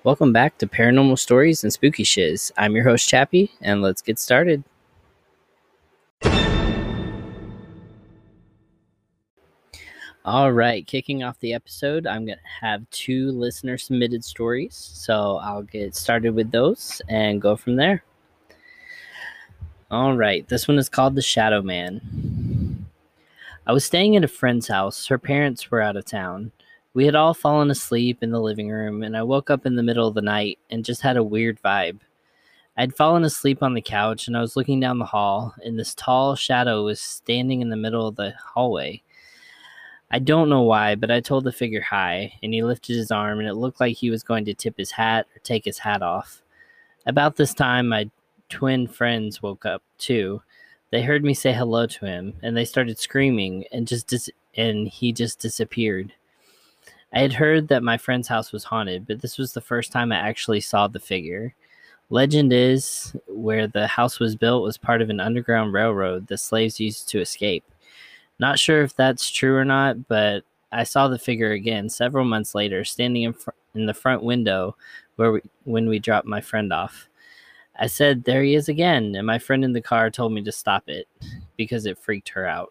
Welcome back to Paranormal Stories and Spooky Shiz. I'm your host, Chappie, and let's get started. All right, kicking off the episode, I'm going to have two listener-submitted stories, so I'll get started with those and go from there. All right, this one is called The Shadow Man. I was staying at a friend's house. Her parents were out of town. We had all fallen asleep in the living room, and I woke up in the middle of the night and just had a weird vibe. I'd fallen asleep on the couch, and I was looking down the hall, and this tall shadow was standing in the middle of the hallway. I don't know why, but I told the figure hi, and he lifted his arm, and it looked like he was going to tip his hat or take his hat off. About this time, my twin friends woke up, too. They heard me say hello to him, and they started screaming, and he just disappeared. I had heard that my friend's house was haunted, but this was the first time I actually saw the figure. Legend is where the house was built was part of an underground railroad the slaves used to escape. Not sure if that's true or not, but I saw the figure again several months later, standing in the front window when we dropped my friend off. I said, "There he is again," and my friend in the car told me to stop it because it freaked her out.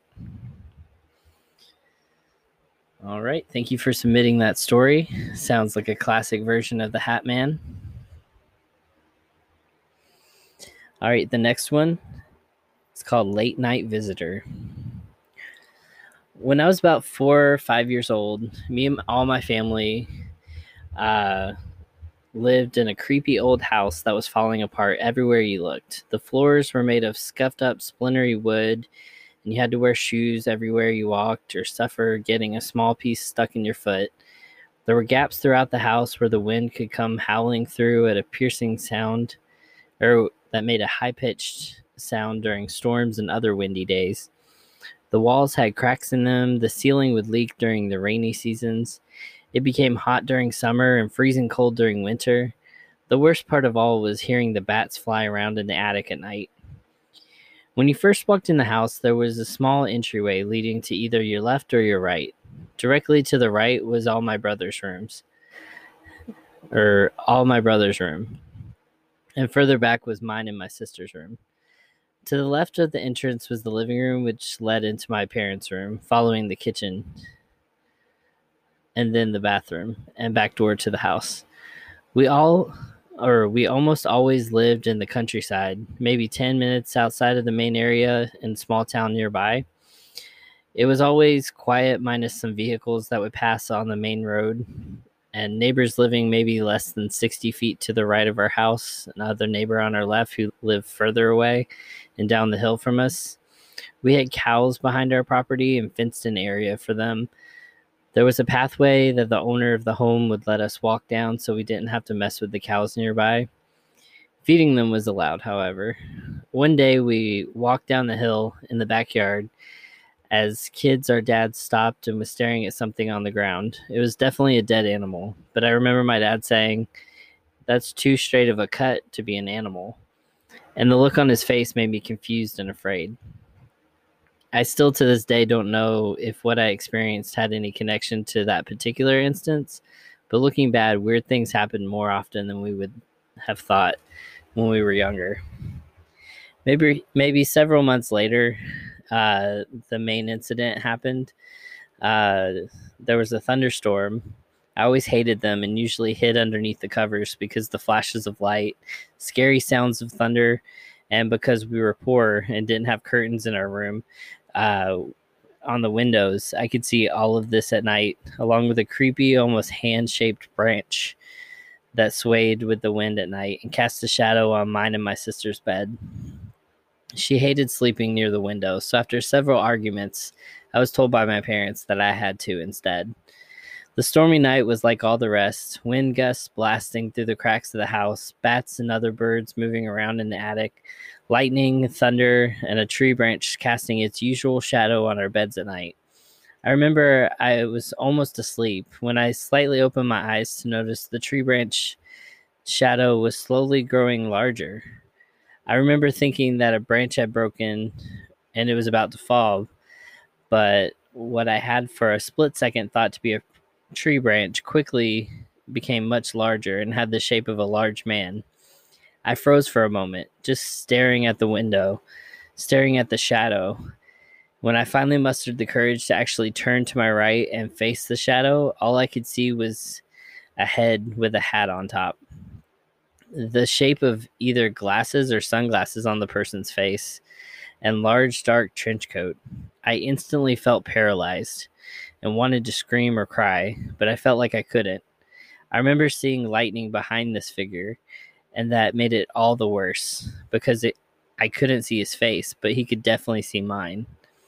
All right, thank you for submitting that story. Sounds like a classic version of the Hat Man. All right, the next one is called Late Night Visitor. When I was about 4 or 5 years old, me and all my family lived in a creepy old house that was falling apart everywhere you looked. The floors were made of scuffed up, splintery wood, and you had to wear shoes everywhere you walked or suffer getting a small piece stuck in your foot. There were gaps throughout the house where the wind could come howling through at a piercing sound, or that made a high-pitched sound during storms and other windy days. The walls had cracks in them. The ceiling would leak during the rainy seasons. It became hot during summer and freezing cold during winter. The worst part of all was hearing the bats fly around in the attic at night. When you first walked in the house, there was a small entryway leading to either your left or your right. Directly to the right was all my brother's room. And further back was mine and my sister's room. To the left of the entrance was the living room, which led into my parents' room, following the kitchen, and then the bathroom, and back door to the house. We almost always lived in the countryside, maybe 10 minutes outside of the main area in a small town nearby. It was always quiet, minus some vehicles that would pass on the main road, and neighbors living maybe less than 60 feet to the right of our house, another neighbor on our left who lived further away and down the hill from us. We had cows behind our property and fenced-in area for them. There was a pathway that the owner of the home would let us walk down so we didn't have to mess with the cows nearby. Feeding them was allowed, however. One day we walked down the hill in the backyard. As kids, our dad stopped and was staring at something on the ground. It was definitely a dead animal, but I remember my dad saying, "That's too straight of a cut to be an animal." And the look on his face made me confused and afraid. I still to this day don't know if what I experienced had any connection to that particular instance, but looking back, weird things happen more often than we would have thought when we were younger. Maybe several months later, the main incident happened. There was a thunderstorm. I always hated them and usually hid underneath the covers because the flashes of light, scary sounds of thunder, and because we were poor and didn't have curtains in our room on the windows, I could see all of this at night, along with a creepy, almost hand-shaped branch that swayed with the wind at night and cast a shadow on mine and my sister's bed. She hated sleeping near the window, so after several arguments, I was told by my parents that I had to instead. The stormy night was like all the rest, wind gusts blasting through the cracks of the house, bats and other birds moving around in the attic, lightning, thunder, and a tree branch casting its usual shadow on our beds at night. I remember I was almost asleep when I slightly opened my eyes to notice the tree branch shadow was slowly growing larger. I remember thinking that a branch had broken and it was about to fall, but what I had for a split second thought to be a tree branch quickly became much larger and had the shape of a large man. I froze for a moment, just staring at the window, staring at the shadow. When I finally mustered the courage to actually turn to my right and face the shadow, all I could see was a head with a hat on top. The shape of either glasses or sunglasses on the person's face, and large dark trench coat. I instantly felt paralyzed and wanted to scream or cry, but I felt like I couldn't. I remember seeing lightning behind this figure, and that made it all the worse because I couldn't see his face, but he could definitely see mine.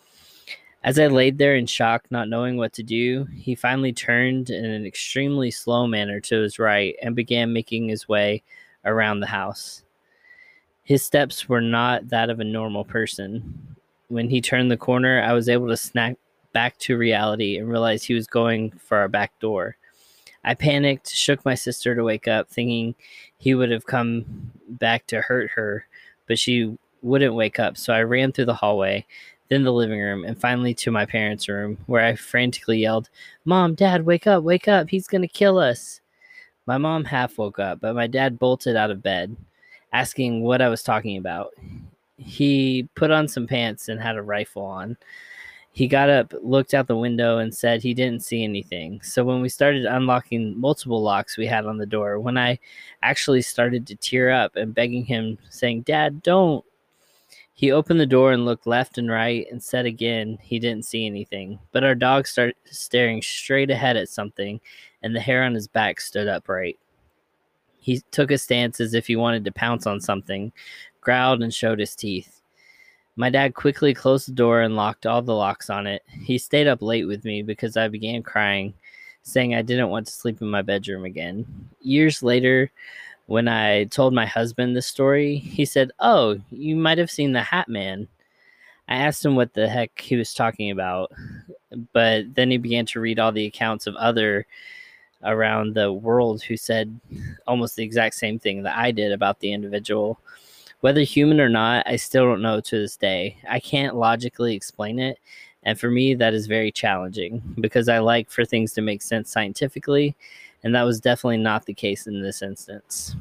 As I laid there in shock, not knowing what to do, he finally turned in an extremely slow manner to his right and began making his way around the house. His steps were not that of a normal person. When he turned the corner, I was able to snap back to reality and realize he was going for our back door. I panicked, shook my sister to wake up, thinking he would have come back to hurt her, but she wouldn't wake up, so I ran through the hallway, then the living room, and finally to my parents' room, where I frantically yelled, "Mom, Dad, wake up, he's gonna kill us." My mom half woke up, but my dad bolted out of bed, asking what I was talking about. He put on some pants and had a rifle on. He got up, looked out the window, and said he didn't see anything. So when we started unlocking multiple locks we had on the door, when I actually started to tear up and begging him, saying, "Dad, don't," he opened the door and looked left and right and said again he didn't see anything. But our dog started staring straight ahead at something, and the hair on his back stood upright. He took a stance as if he wanted to pounce on something, growled, and showed his teeth. My dad quickly closed the door and locked all the locks on it. He stayed up late with me because I began crying, saying I didn't want to sleep in my bedroom again. Years later, when I told my husband this story, he said, "Oh, you might have seen the Hat Man." I asked him what the heck he was talking about, but then he began to read all the accounts of other around the world who said almost the exact same thing that I did about the individual. Whether human or not, I still don't know to this day. I can't logically explain it, and for me, that is very challenging because I like for things to make sense scientifically, and that was definitely not the case in this instance.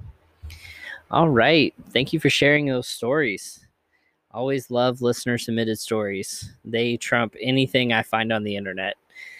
All right. Thank you for sharing those stories. Always love listener submitted stories. They trump anything I find on the internet.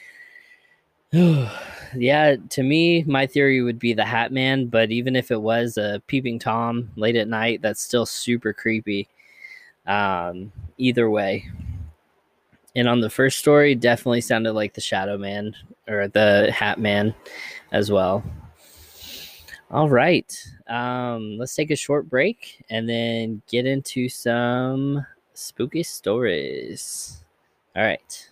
Yeah, to me, my theory would be the Hat Man, but even if it was a peeping Tom late at night, that's still super creepy. Either way. And on the first story, definitely sounded like the Shadow Man or the Hat Man as well. All right. Let's take a short break and then get into some spooky stories. All right.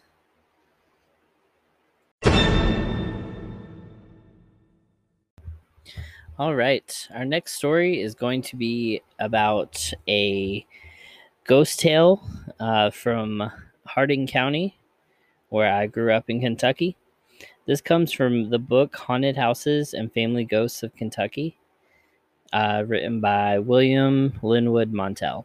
All right. Our next story is going to be about a ghost tale from Harding County, where I grew up in Kentucky. This comes from the book Haunted Houses and Family Ghosts of Kentucky, written by William Linwood Montell.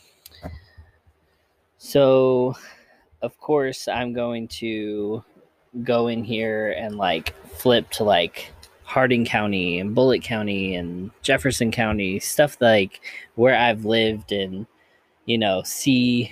So, of course, I'm going to go in here and flip to Harding County and Bullitt County and Jefferson County, stuff like where I've lived and, see,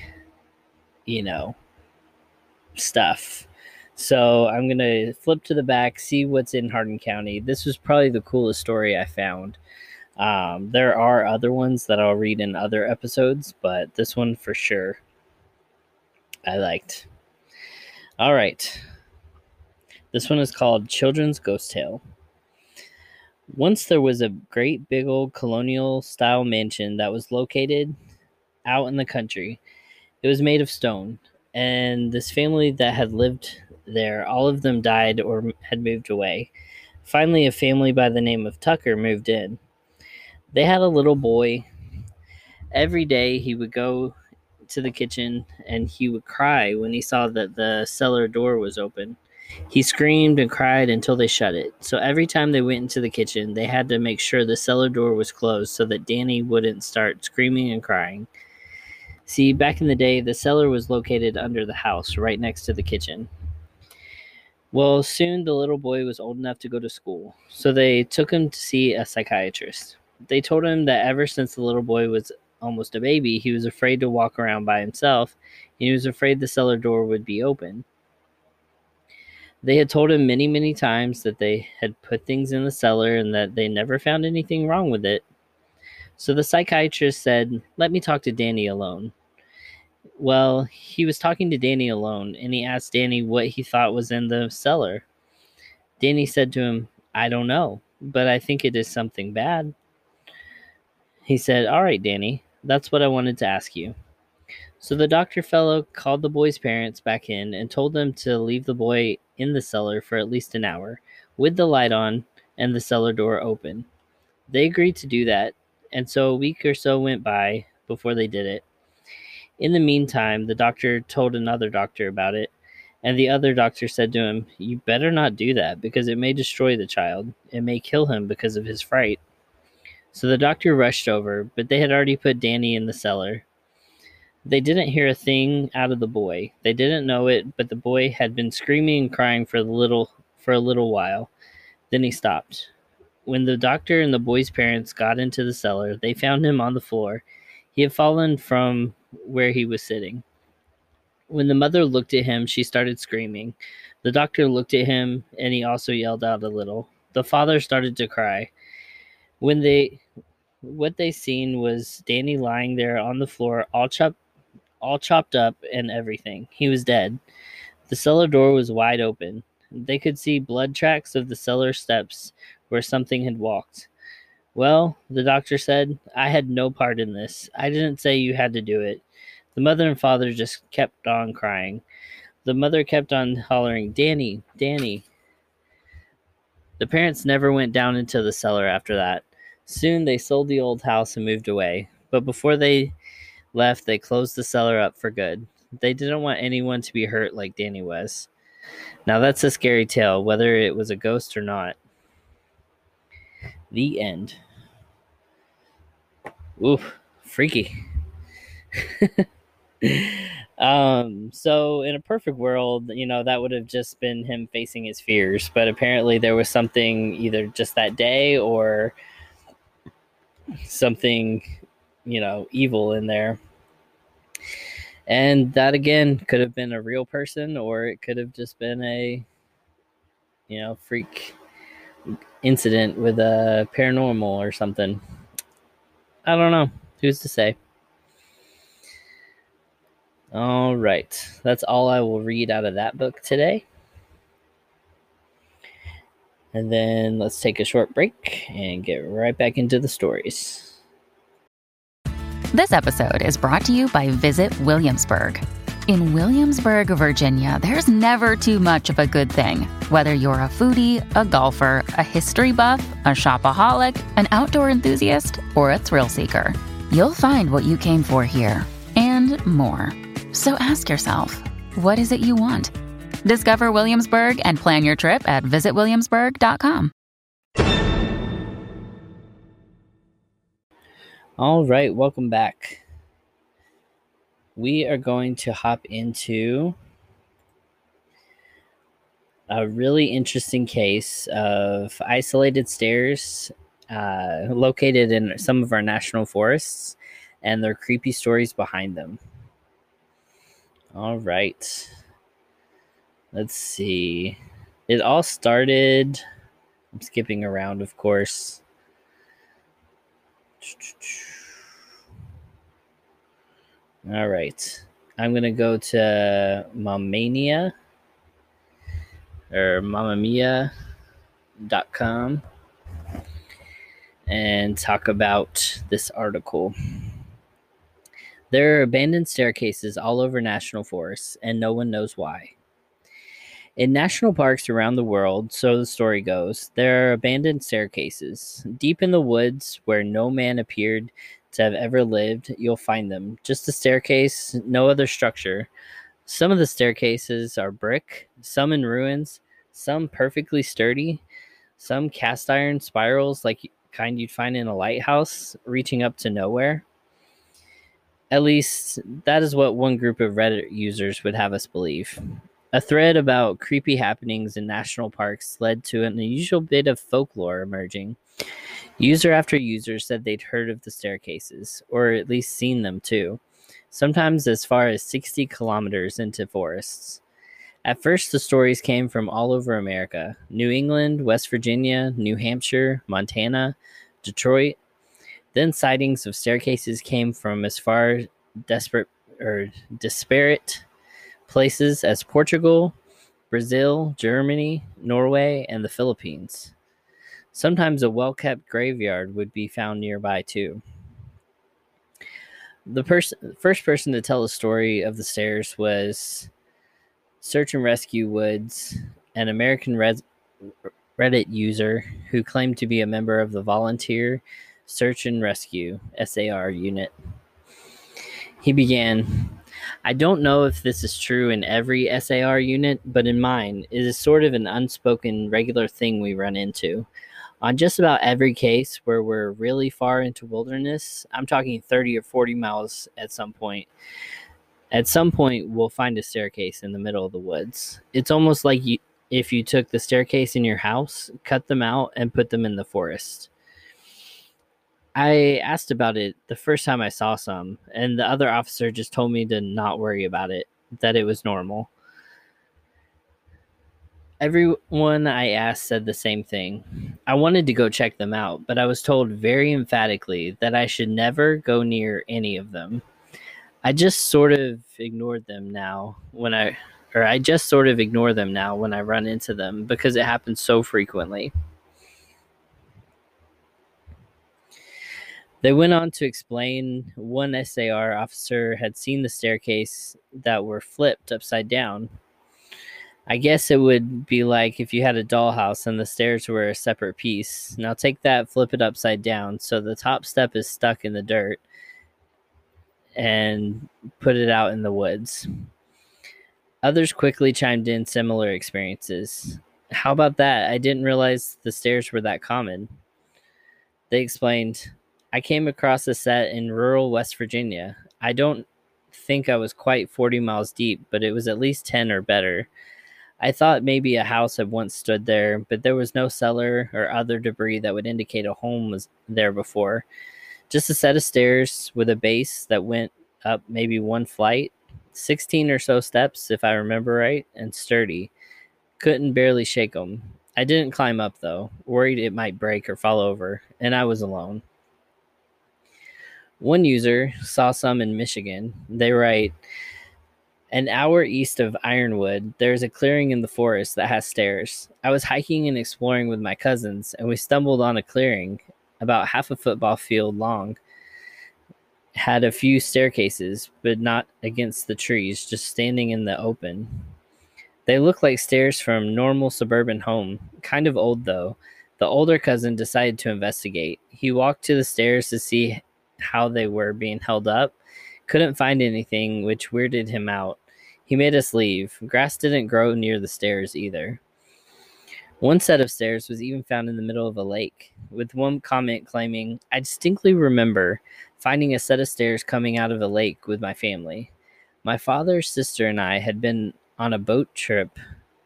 stuff. So I'm going to flip to the back, see what's in Hardin County. This was probably the coolest story I found. There are other ones that I'll read in other episodes, but this one for sure I liked. All right. This one is called Children's Ghost Tale. Once there was a great big old colonial-style mansion that was located out in the country. It was made of stone, and this family that had lived there, all of them died or had moved away. Finally, a family by the name of Tucker moved in. They had a little boy. Every day he would go to the kitchen and he would cry when he saw that the cellar door was open. He screamed and cried until they shut it. So every time they went into the kitchen, they had to make sure the cellar door was closed so that Danny wouldn't start screaming and crying. See, back in the day, the cellar was located under the house, right next to the kitchen. Well, soon the little boy was old enough to go to school, so they took him to see a psychiatrist. They told him that ever since the little boy was almost a baby, he was afraid to walk around by himself, and he was afraid the cellar door would be open. They had told him many, many times that they had put things in the cellar and that they never found anything wrong with it. So the psychiatrist said, "Let me talk to Danny alone." Well, he was talking to Danny alone, and he asked Danny what he thought was in the cellar. Danny said to him, "I don't know, but I think it is something bad." He said, "All right, Danny, that's what I wanted to ask you." So the doctor fellow called the boy's parents back in and told them to leave the boy in the cellar for at least an hour, with the light on and the cellar door open. They agreed to do that, and so a week or so went by before they did it. In the meantime, the doctor told another doctor about it, and the other doctor said to him, "You better not do that because it may destroy the child. It may kill him because of his fright." So the doctor rushed over, but they had already put Danny in the cellar. They didn't hear a thing out of the boy. They didn't know it, but the boy had been screaming and crying for a little while. Then he stopped. When the doctor and the boy's parents got into the cellar, they found him on the floor. He had fallen from where he was sitting. When the mother looked at him, she started screaming. The doctor looked at him, and he also yelled out a little. The father started to cry. When they What they seen was Danny lying there on the floor, all chopped up and everything. He was dead. The cellar door was wide open. They could see blood tracks of the cellar steps where something had walked. "Well," the doctor said, "I had no part in this. I didn't say you had to do it." The mother and father just kept on crying. The mother kept on hollering, "Danny, Danny." The parents never went down into the cellar after that. Soon they sold the old house and moved away. But before they left, they closed the cellar up for good. They didn't want anyone to be hurt like Danny was. Now that's a scary tale, whether it was a ghost or not. The end. Oof, freaky. So in a perfect world, that would have just been him facing his fears, but apparently there was something either just that day or something, evil in there. And that again could have been a real person, or it could have just been a, freak incident with a paranormal or something. I don't know. Who's to say? All right. That's all I will read out of that book today. And then let's take a short break and get right back into the stories. This episode is brought to you by Visit Williamsburg. In Williamsburg, Virginia, there's never too much of a good thing. Whether you're a foodie, a golfer, a history buff, a shopaholic, an outdoor enthusiast, or a thrill seeker, you'll find what you came for here and more. So ask yourself, what is it you want? Discover Williamsburg and plan your trip at visitwilliamsburg.com. All right, welcome back. We are going to hop into a really interesting case of isolated stairs located in some of our national forests and their creepy stories behind them. All right. Let's see. It all started, I'm skipping around, of course. All right. I'm going to go to Mamamia or mamamia.com and talk about this article. There are abandoned staircases all over national forests, and no one knows why. In national parks around the world, so the story goes, there are abandoned staircases. Deep in the woods where no man appeared to have ever lived, you'll find them. Just a staircase, no other structure. Some of the staircases are brick, some in ruins, some perfectly sturdy, some cast iron spirals like kind you'd find in a lighthouse, reaching up to nowhere. At least, that is what one group of Reddit users would have us believe. A thread about creepy happenings in national parks led to an unusual bit of folklore emerging. User after user said they'd heard of the staircases, or at least seen them too, sometimes as far as 60 kilometers into forests. At first, the stories came from all over America: New England, West Virginia, New Hampshire, Montana, Detroit. Then sightings of staircases came from as far disparate places as Portugal, Brazil, Germany, Norway, and the Philippines. Sometimes a well-kept graveyard would be found nearby too. The first person to tell the story of the stairs was Search and Rescue Woods, an American Reddit user who claimed to be a member of the Volunteer Search and Rescue SAR unit. He began, "I don't know if this is true in every SAR unit, but in mine, it is sort of an unspoken regular thing we run into. On just about every case where we're really far into wilderness, I'm talking 30 or 40 miles at some point, we'll find a staircase in the middle of the woods. It's almost like if you took the staircase in your house, cut them out, and put them in the forest." I asked about it the first time I saw some, and the other officer just told me to not worry about it, that it was normal. Everyone I asked said the same thing. I wanted to go check them out, but I was told very emphatically that I should never go near any of them. I just sort of ignore them now when I run into them because it happens so frequently. They went on to explain one SAR officer had seen the staircase that were flipped upside down. I guess it would be like if you had a dollhouse and the stairs were a separate piece. Now take that, flip it upside down so the top step is stuck in the dirt, and put it out in the woods. Others quickly chimed in similar experiences. How about that? I didn't realize the stairs were that common. They explained, I came across a set in rural West Virginia. I don't think I was quite 40 miles deep, but it was at least 10 or better. I thought maybe a house had once stood there, but there was no cellar or other debris that would indicate a home was there before. Just a set of stairs with a base that went up maybe one flight, 16 or so steps if I remember right, and sturdy. Couldn't barely shake them. I didn't climb up though, worried it might break or fall over, and I was alone. One user saw some in Michigan. They write, an hour east of Ironwood, there is a clearing in the forest that has stairs. I was hiking and exploring with my cousins, and we stumbled on a clearing about half a football field long. Had a few staircases, but not against the trees, just standing in the open. They looked like stairs from normal suburban home, kind of old though. The older cousin decided to investigate. He walked to the stairs to see how they were being held up. Couldn't find anything, which weirded him out. He made us leave. Grass didn't grow near the stairs either. One set of stairs was even found in the middle of a lake, with one comment claiming, I distinctly remember finding a set of stairs coming out of a lake with my family. My father, sister, and I had been on a trip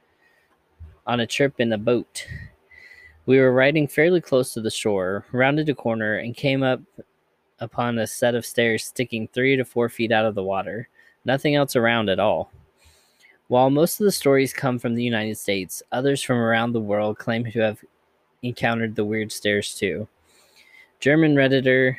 in a boat. We were riding fairly close to the shore, rounded a corner, and came up upon a set of stairs sticking 3 to 4 feet out of the water. Nothing else around at all. While most of the stories come from the United States, others from around the world claim to have encountered the weird stairs too. German Redditor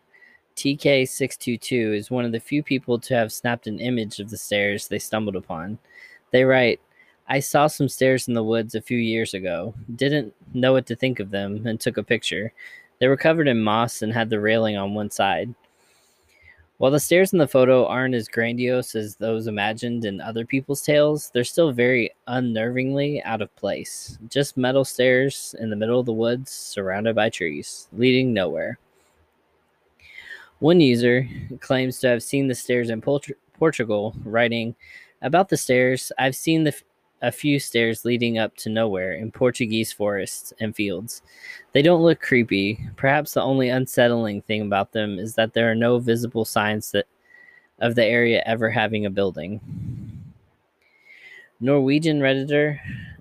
TK622 is one of the few people to have snapped an image of the stairs they stumbled upon. They write, I saw some stairs in the woods a few years ago. Didn't know what to think of them and took a picture. They were covered in moss and had the railing on one side. While the stairs in the photo aren't as grandiose as those imagined in other people's tales, they're still very unnervingly out of place. Just metal stairs in the middle of the woods, surrounded by trees, leading nowhere. One user claims to have seen the stairs in Portugal, writing, about the stairs, I've seen a few stairs leading up to nowhere in Portuguese forests and fields. They don't look creepy. Perhaps the only unsettling thing about them is that there are no visible signs of the area ever having a building. Norwegian Redditor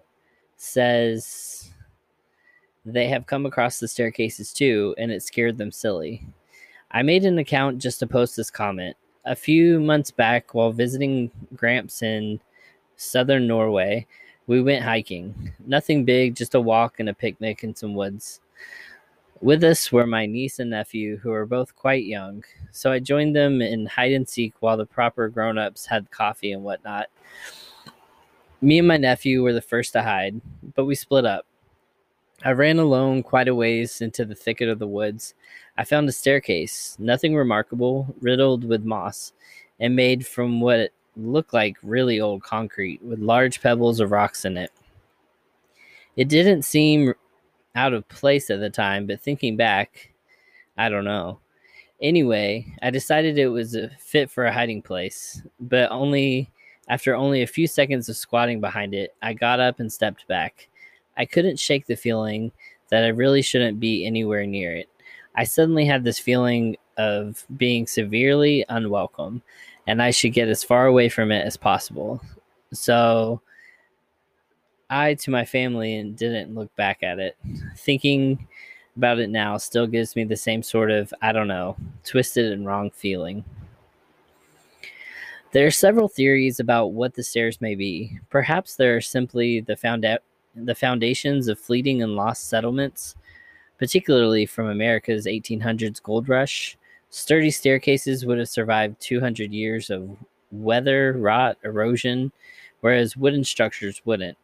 says they have come across the staircases too, and it scared them silly. I made an account just to post this comment. A few months back, while visiting Gramps in southern Norway, we went hiking. Nothing big, just a walk and a picnic in some woods. With us were my niece and nephew, who were both quite young, so I joined them in hide and seek while the proper grown-ups had coffee and whatnot. Me and my nephew were the first to hide, but we split up. I ran alone quite a ways into the thicket of the woods. I found a staircase, nothing remarkable, riddled with moss, and made from what looked like really old concrete, with large pebbles of rocks in it. It didn't seem out of place at the time, but thinking back, I don't know. Anyway, I decided it was a fit for a hiding place, but after only a few seconds of squatting behind it, I got up and stepped back. I couldn't shake the feeling that I really shouldn't be anywhere near it. I suddenly had this feeling of being severely unwelcome, and I should get as far away from it as possible. So I, to my family, and didn't look back at it. Thinking about it now still gives me the same sort of, I don't know, twisted and wrong feeling. There are several theories about what the stairs may be. Perhaps they are simply the foundations of fleeting and lost settlements, particularly from America's 1800s gold rush. Sturdy staircases would have survived 200 years of weather, rot, erosion, whereas wooden structures wouldn't.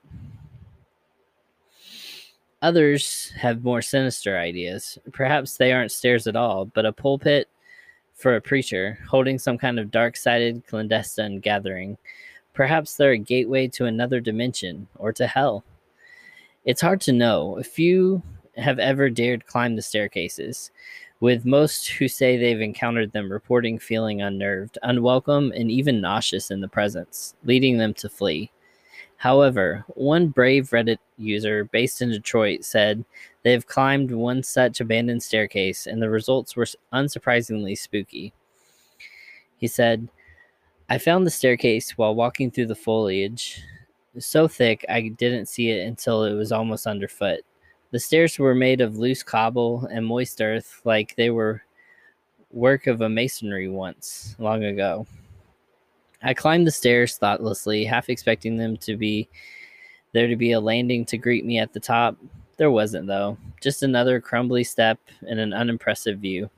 Others have more sinister ideas. Perhaps they aren't stairs at all, but a pulpit for a preacher holding some kind of dark-sided clandestine gathering. Perhaps they're a gateway to another dimension or to hell. It's hard to know. Few have ever dared climb the staircases, with most who say they've encountered them reporting feeling unnerved, unwelcome, and even nauseous in the presence, leading them to flee. However, one brave Reddit user based in Detroit said they have climbed one such abandoned staircase, and the results were unsurprisingly spooky. He said, I found the staircase while walking through the foliage, so thick I didn't see it until it was almost underfoot. The stairs were made of loose cobble and moist earth, like they were work of a masonry once, long ago. I climbed the stairs thoughtlessly, half expecting there to be a landing to greet me at the top. There wasn't, though. Just another crumbly step and an unimpressive view.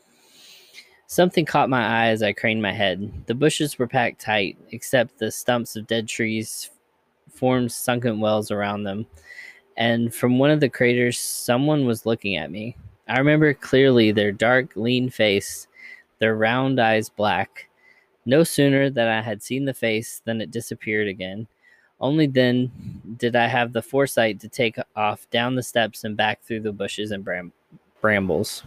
Something caught my eye as I craned my head. The bushes were packed tight, except the stumps of dead trees formed sunken wells around them. And from one of the craters, someone was looking at me. I remember clearly their dark, lean face, their round eyes black. No sooner that I had seen the face than it disappeared again. Only then did I have the foresight to take off down the steps and back through the bushes and brambles.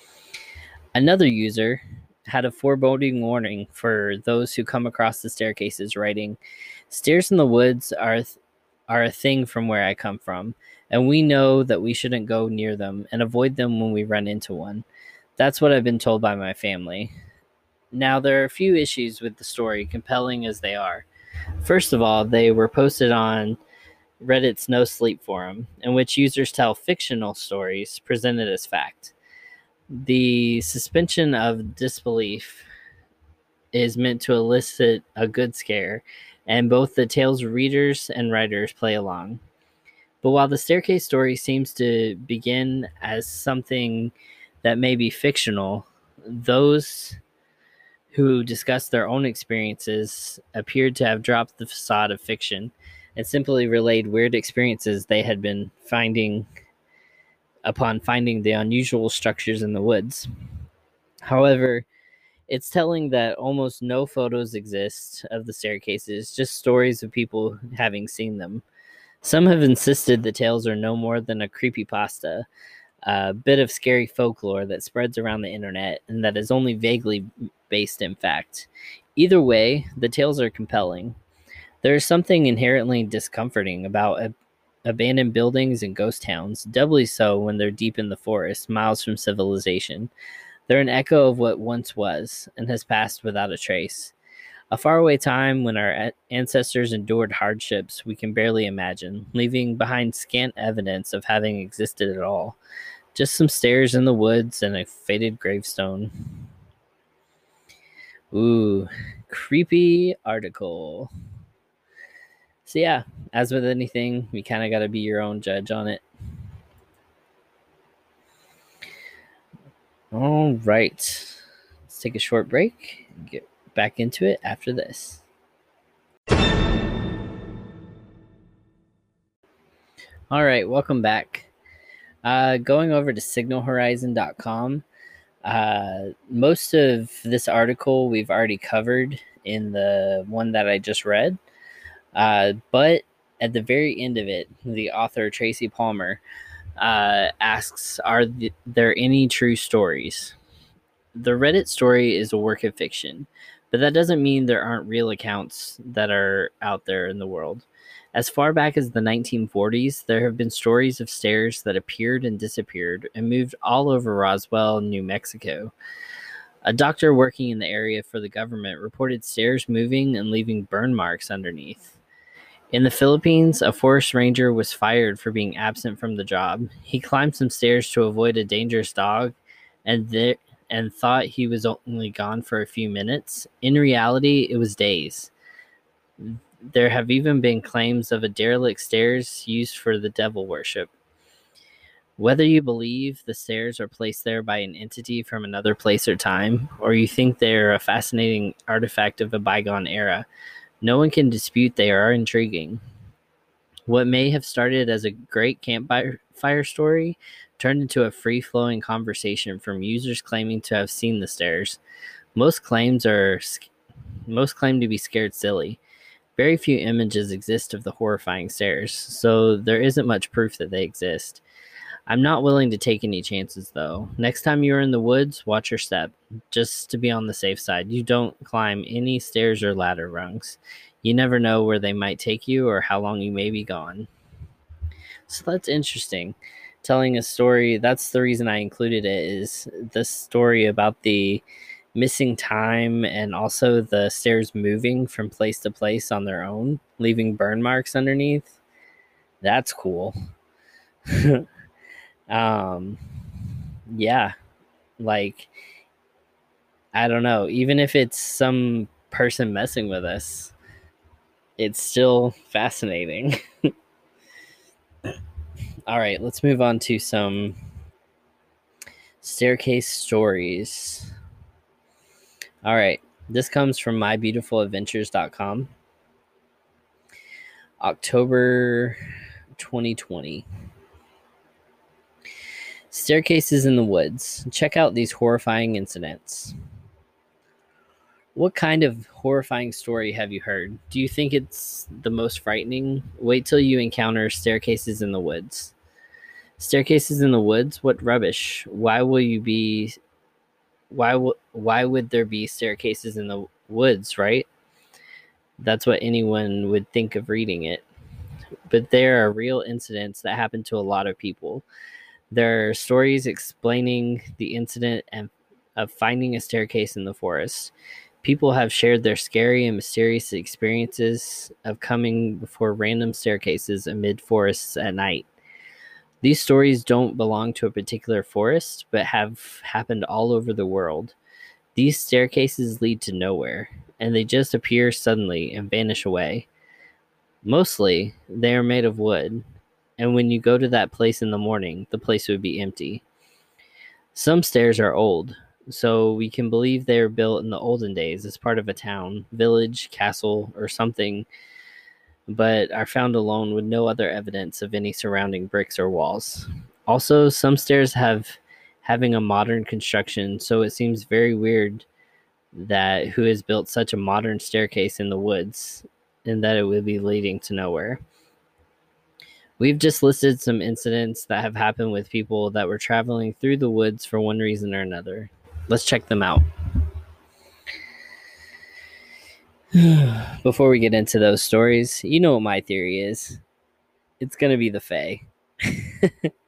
Another user had a foreboding warning for those who come across the staircases, writing, stairs in the woods are a thing from where I come from, and we know that we shouldn't go near them and avoid them when we run into one. That's what I've been told by my family. Now, there are a few issues with the story, compelling as they are. First of all, they were posted on Reddit's No Sleep forum, in which users tell fictional stories presented as fact. The suspension of disbelief is meant to elicit a good scare, and both the tale's readers and writers play along. But while the staircase story seems to begin as something that may be fictional, those who discussed their own experiences appeared to have dropped the facade of fiction and simply relayed weird experiences they had been finding upon finding the unusual structures in the woods. However, it's telling that almost no photos exist of the staircases, just stories of people having seen them. Some have insisted the tales are no more than a creepypasta, a bit of scary folklore that spreads around the internet and that is only vaguely based in fact. Either way, the tales are compelling. There is something inherently discomforting about abandoned buildings and ghost towns, doubly so when they're deep in the forest, miles from civilization. They're an echo of what once was and has passed without a trace. A faraway time when our ancestors endured hardships we can barely imagine, leaving behind scant evidence of having existed at all. Just some stairs in the woods and a faded gravestone. Ooh, creepy article. So yeah, as with anything, you kind of got to be your own judge on it. All right, let's take a short break and get back into it after this. All right, welcome back. Going over to signalhorizon.com. Most of this article we've already covered in the one that I just read. But at the very end of it, the author Tracy Palmer asks, are there any true stories? The Reddit story is a work of fiction, but that doesn't mean there aren't real accounts that are out there in the world. As far back as the 1940s, there have been stories of stairs that appeared and disappeared and moved all over Roswell, New Mexico. A doctor working in the area for the government reported stairs moving and leaving burn marks underneath. In the Philippines, a forest ranger was fired for being absent from the job. He climbed some stairs to avoid a dangerous dog and thought he was only gone for a few minutes. In reality, it was days. There have even been claims of a derelict stairs used for the devil worship. Whether you believe the stairs are placed there by an entity from another place or time, or you think they're a fascinating artifact of a bygone era, no one can dispute they are intriguing. What may have started as a great campfire story turned into a free-flowing conversation from users claiming to have seen the stairs. Most claim to be scared silly. Very few images exist of the horrifying stairs, so there isn't much proof that they exist. I'm not willing to take any chances, though. Next time you're in the woods, watch your step, just to be on the safe side. You don't climb any stairs or ladder rungs. You never know where they might take you or how long you may be gone. So that's interesting. Telling a story, that's the reason I included it, is the story about the missing time and also the stairs moving from place to place on their own, leaving burn marks underneath. That's cool. Yeah, like, I don't know, even if it's some person messing with us, it's still fascinating. All right, let's move on to some staircase stories. All right, this comes from mybeautifuladventures.com. October 2020. Staircases in the woods. Check out these horrifying incidents. What kind of horrifying story have you heard? Do you think it's the most frightening? Wait till you encounter staircases in the woods. Staircases in the woods? What rubbish. Why would there be staircases in the woods, right? That's what anyone would think of reading it. But there are real incidents that happen to a lot of people. There are stories explaining the incident and of finding a staircase in the forest. People have shared their scary and mysterious experiences of coming before random staircases amid forests at night. These stories don't belong to a particular forest, but have happened all over the world. These staircases lead to nowhere, and they just appear suddenly and vanish away. Mostly, they are made of wood, and when you go to that place in the morning, the place would be empty. Some stairs are old, so we can believe they were built in the olden days as part of a town, village, castle, or something, but are found alone with no other evidence of any surrounding bricks or walls. Also, some stairs having a modern construction, so it seems very weird that who has built such a modern staircase in the woods and that it would be leading to nowhere. We've just listed some incidents that have happened with people that were traveling through the woods for one reason or another. Let's check them out. Before we get into those stories, you know what my theory is. It's going to be the Fae.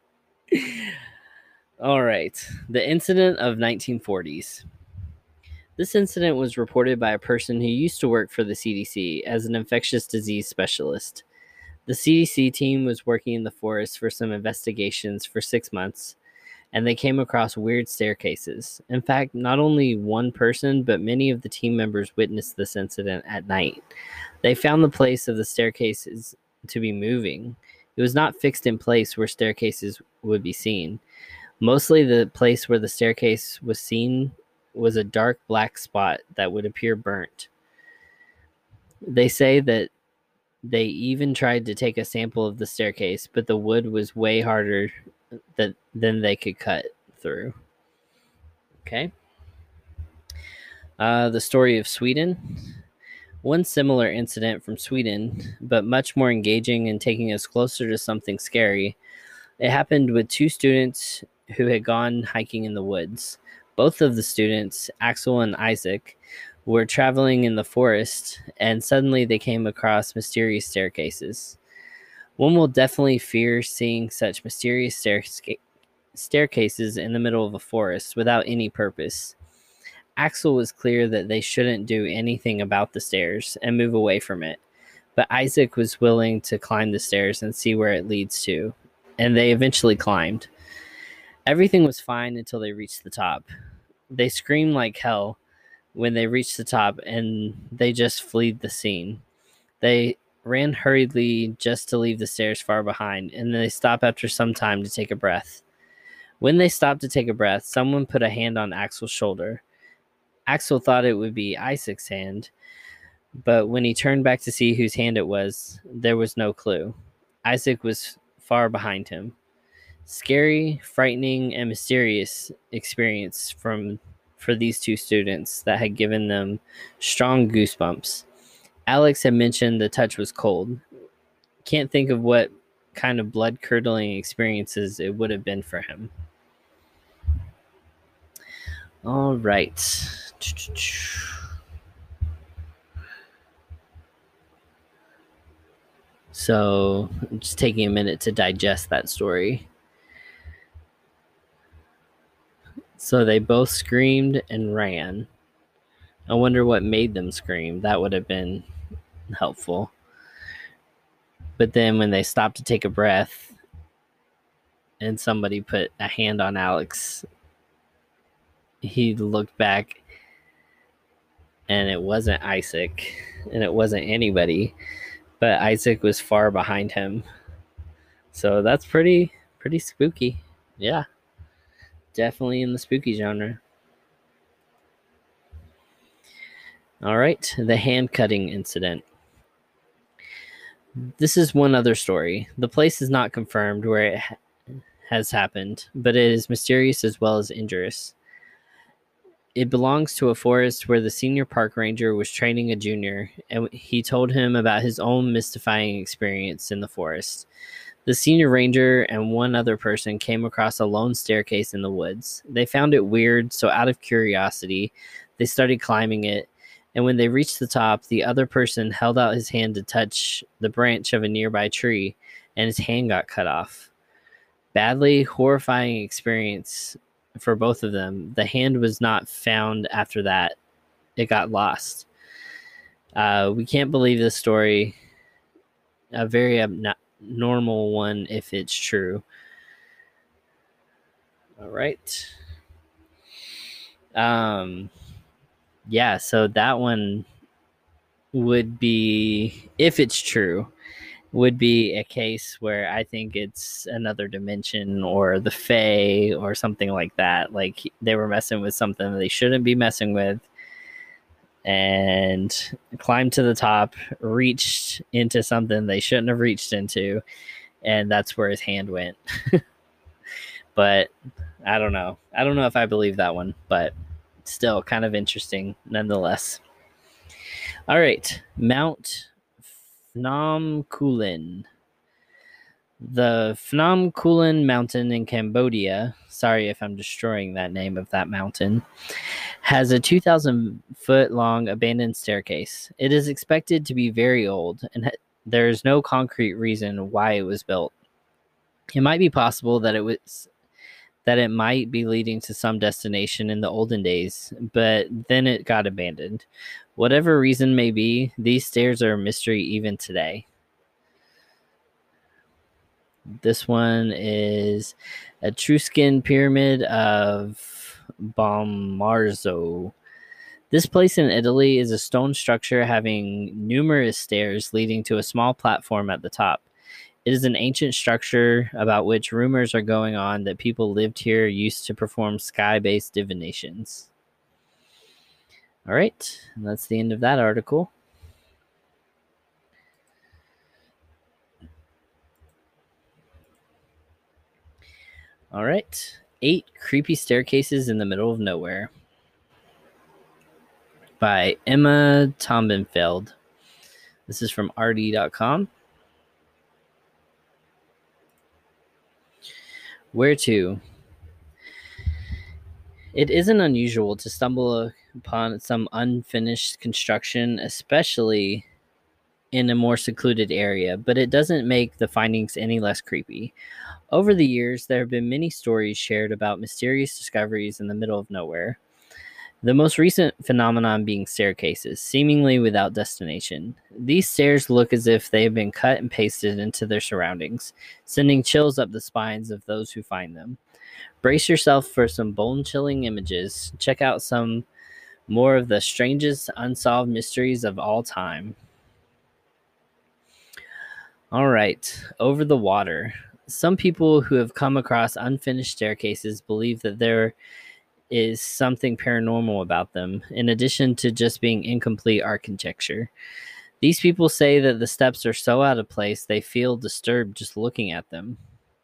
All right. The incident of 1940s. This incident was reported by a person who used to work for the CDC as an infectious disease specialist. The CDC team was working in the forest for some investigations for 6 months, and they came across weird staircases. In fact, not only one person, but many of the team members witnessed this incident at night. They found the place of the staircases to be moving. It was not fixed in place where staircases would be seen. Mostly the place where the staircase was seen was a dark black spot that would appear burnt. They say that they even tried to take a sample of the staircase, but the wood was way harder than they could cut through. Okay. The story of Sweden. One similar incident from Sweden, but much more engaging and taking us closer to something scary. It happened with two students who had gone hiking in the woods. Both of the students, Axel and Isaac, were traveling in the forest, and suddenly they came across mysterious staircases. One will definitely fear seeing such mysterious staircases in the middle of a forest without any purpose. Axel was clear that they shouldn't do anything about the stairs and move away from it, but Isaac was willing to climb the stairs and see where it leads to, and they eventually climbed. Everything was fine until they reached the top. They screamed like hell when they reached the top, and they just fled the scene. They ran hurriedly just to leave the stairs far behind, and they stopped after some time to take a breath. When they stopped to take a breath, someone put a hand on Axel's shoulder. Axel thought it would be Isaac's hand, but when he turned back to see whose hand it was, there was no clue. Isaac was far behind him. Scary, frightening, and mysterious experience for these two students that had given them strong goosebumps. Alex had mentioned the touch was cold. Can't think of what kind of blood-curdling experiences it would have been for him. All right. So, just taking a minute to digest that story. So they both screamed and ran. I wonder what made them scream. That would have been helpful. But then when they stopped to take a breath and somebody put a hand on Alex, he looked back and it wasn't Isaac and it wasn't anybody, but Isaac was far behind him. So that's pretty spooky. Yeah. Definitely in the spooky genre. All right, the hand cutting incident. This is one other story. The place is not confirmed where it has happened, but it is mysterious as well as injurious. It belongs to a forest where the senior park ranger was training a junior, and he told him about his own mystifying experience in the forest. The senior ranger and one other person came across a lone staircase in the woods. They found it weird, so out of curiosity, they started climbing it, and when they reached the top, the other person held out his hand to touch the branch of a nearby tree, and his hand got cut off. Badly horrifying experience for both of them. The hand was not found after that. It got lost. We can't believe this story. A very normal one if it's true. All right. Yeah, so that one would be, if it's true, would be a case where I think it's another dimension or the Fae or something like that. Like they were messing with something they shouldn't be messing with, and climbed to the top, reached into something they shouldn't have reached into, and that's where his hand went. But I don't know. I don't know if I believe that one, but still kind of interesting nonetheless. All right, Mount Phnom Kulen. The Phnom Kulen mountain in Cambodia, sorry if I'm destroying that name of that mountain, has a 2,000-foot long abandoned staircase. It is expected to be very old, and there is no concrete reason why it was built. It might be possible that that it might be leading to some destination in the olden days, but then it got abandoned. Whatever reason may be, these stairs are a mystery even today. This one is Etruscan Pyramid of Bomarzo. This place in Italy is a stone structure having numerous stairs leading to a small platform at the top. It is an ancient structure about which rumors are going on that people lived here used to perform sky-based divinations. All right, and that's the end of that article. All right, 8 creepy staircases in the middle of nowhere by Emma Tombenfeld. This is from RD.com. Where to? It isn't unusual to stumble upon some unfinished construction, especially in a more secluded area, but it doesn't make the findings any less creepy. Over the years, there have been many stories shared about mysterious discoveries in the middle of nowhere. The most recent phenomenon being staircases, seemingly without destination. These stairs look as if they have been cut and pasted into their surroundings, sending chills up the spines of those who find them. Brace yourself for some bone-chilling images. Check out some more of the strangest unsolved mysteries of all time. All right, over the water. Some people who have come across unfinished staircases believe that there is something paranormal about them, in addition to just being incomplete architecture. These people say that the steps are so out of place they feel disturbed just looking at them.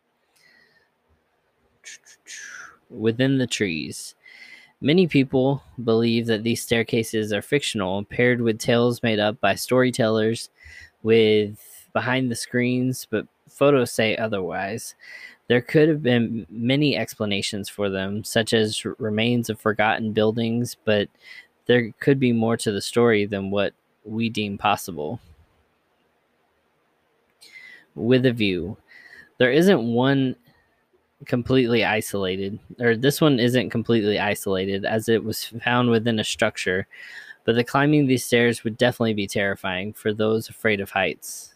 Within the trees. Many people believe that these staircases are fictional, paired with tales made up by storytellers with behind the screens, but photos say otherwise. There could have been many explanations for them, such as remains of forgotten buildings, but there could be more to the story than what we deem possible. With a view. There isn't one completely isolated, or this one isn't completely isolated, as it was found within a structure, but the climbing these stairs would definitely be terrifying for those afraid of heights.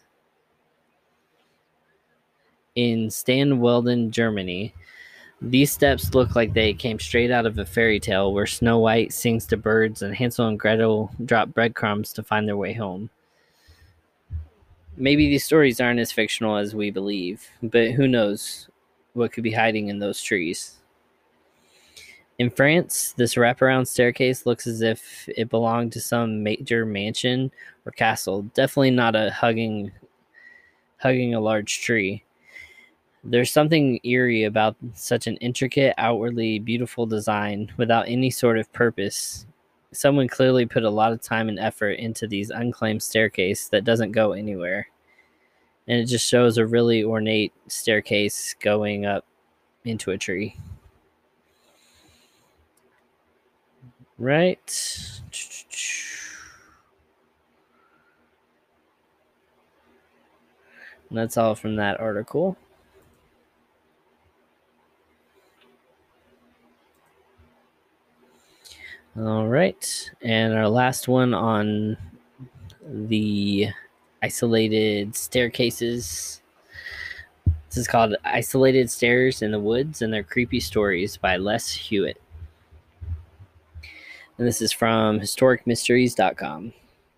In Stanwelden, Germany, these steps look like they came straight out of a fairy tale where Snow White sings to birds and Hansel and Gretel drop breadcrumbs to find their way home. Maybe these stories aren't as fictional as we believe, but who knows what could be hiding in those trees. In France, this wraparound staircase looks as if it belonged to some major mansion or castle, definitely not hugging a large tree. There's something eerie about such an intricate, outwardly beautiful design without any sort of purpose. Someone clearly put a lot of time and effort into these unclaimed staircase that doesn't go anywhere. And it just shows a really ornate staircase going up into a tree. Right. And that's all from that article. All right, and our last one on the isolated staircases. This is called Isolated Stairs in the Woods and Their Creepy Stories by Les Hewitt. And this is from historicmysteries.com.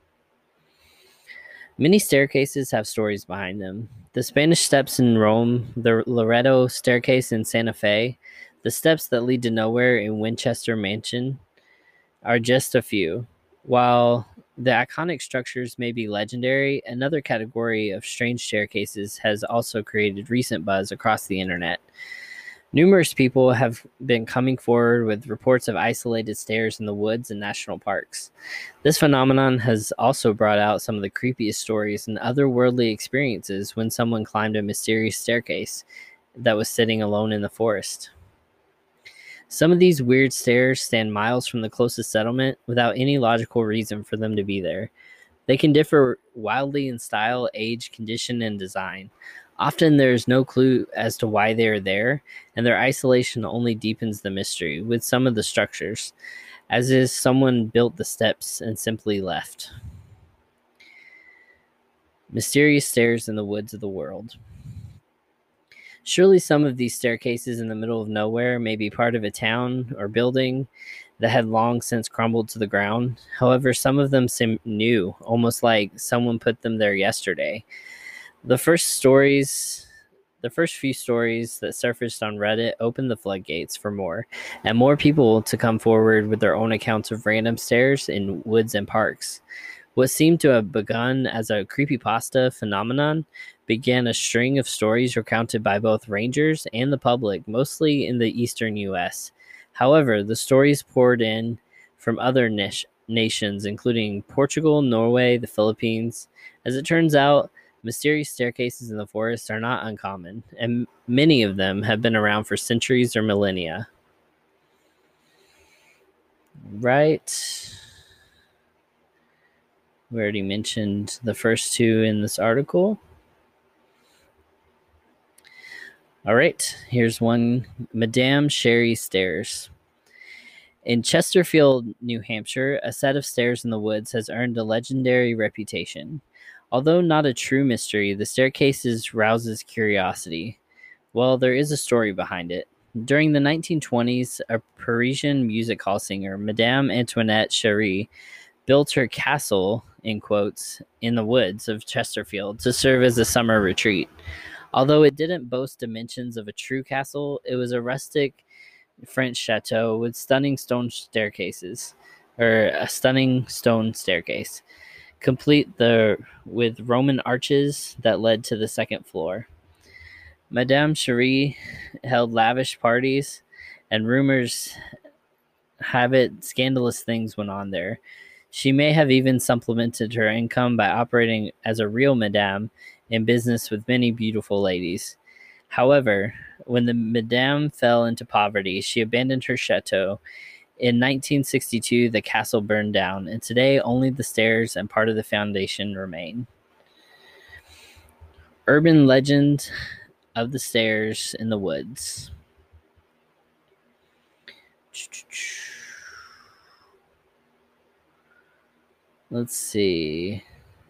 Many staircases have stories behind them. The Spanish steps in Rome, the Loreto staircase in Santa Fe, the steps that lead to nowhere in Winchester Mansion are just a few. While the iconic structures may be legendary, another category of strange staircases has also created recent buzz across the internet. Numerous people have been coming forward with reports of isolated stairs in the woods and national parks. This phenomenon has also brought out some of the creepiest stories and otherworldly experiences when someone climbed a mysterious staircase that was sitting alone in the forest. Some of these weird stairs stand miles from the closest settlement without any logical reason for them to be there. They can differ wildly in style, age, condition, and design. Often there is no clue as to why they are there, and their isolation only deepens the mystery with some of the structures, as if someone built the steps and simply left. Mysterious stairs in the woods of the world. Surely some of these staircases in the middle of nowhere may be part of a town or building that had long since crumbled to the ground. However, some of them seem new, almost like someone put them there yesterday. The first few stories that surfaced on Reddit opened the floodgates for more, and more people to come forward with their own accounts of random stairs in woods and parks. What seemed to have begun as a creepypasta phenomenon began a string of stories recounted by both rangers and the public, mostly in the eastern U.S. However, the stories poured in from other nations, including Portugal, Norway, the Philippines. As it turns out, mysterious staircases in the forest are not uncommon, and many of them have been around for centuries or millennia. Right. We already mentioned the first two in this article. All right, here's one. Madame Sherry Stairs. In Chesterfield, New Hampshire, a set of stairs in the woods has earned a legendary reputation. Although not a true mystery, the staircases rouses curiosity. Well, there is a story behind it. During the 1920s, a Parisian music hall singer, Madame Antoinette Chery, built her castle, in quotes, in the woods of Chesterfield to serve as a summer retreat. Although it didn't boast dimensions of a true castle, it was a rustic French chateau with a stunning stone staircase, complete with Roman arches that led to the second floor. Madame Chery held lavish parties, and rumors have it scandalous things went on there. She may have even supplemented her income by operating as a real madame in business with many beautiful ladies. However, when the madame fell into poverty, she abandoned her chateau. In 1962, the castle burned down, and today only the stairs and part of the foundation remain. Urban legend of the stairs in the woods. Let's see.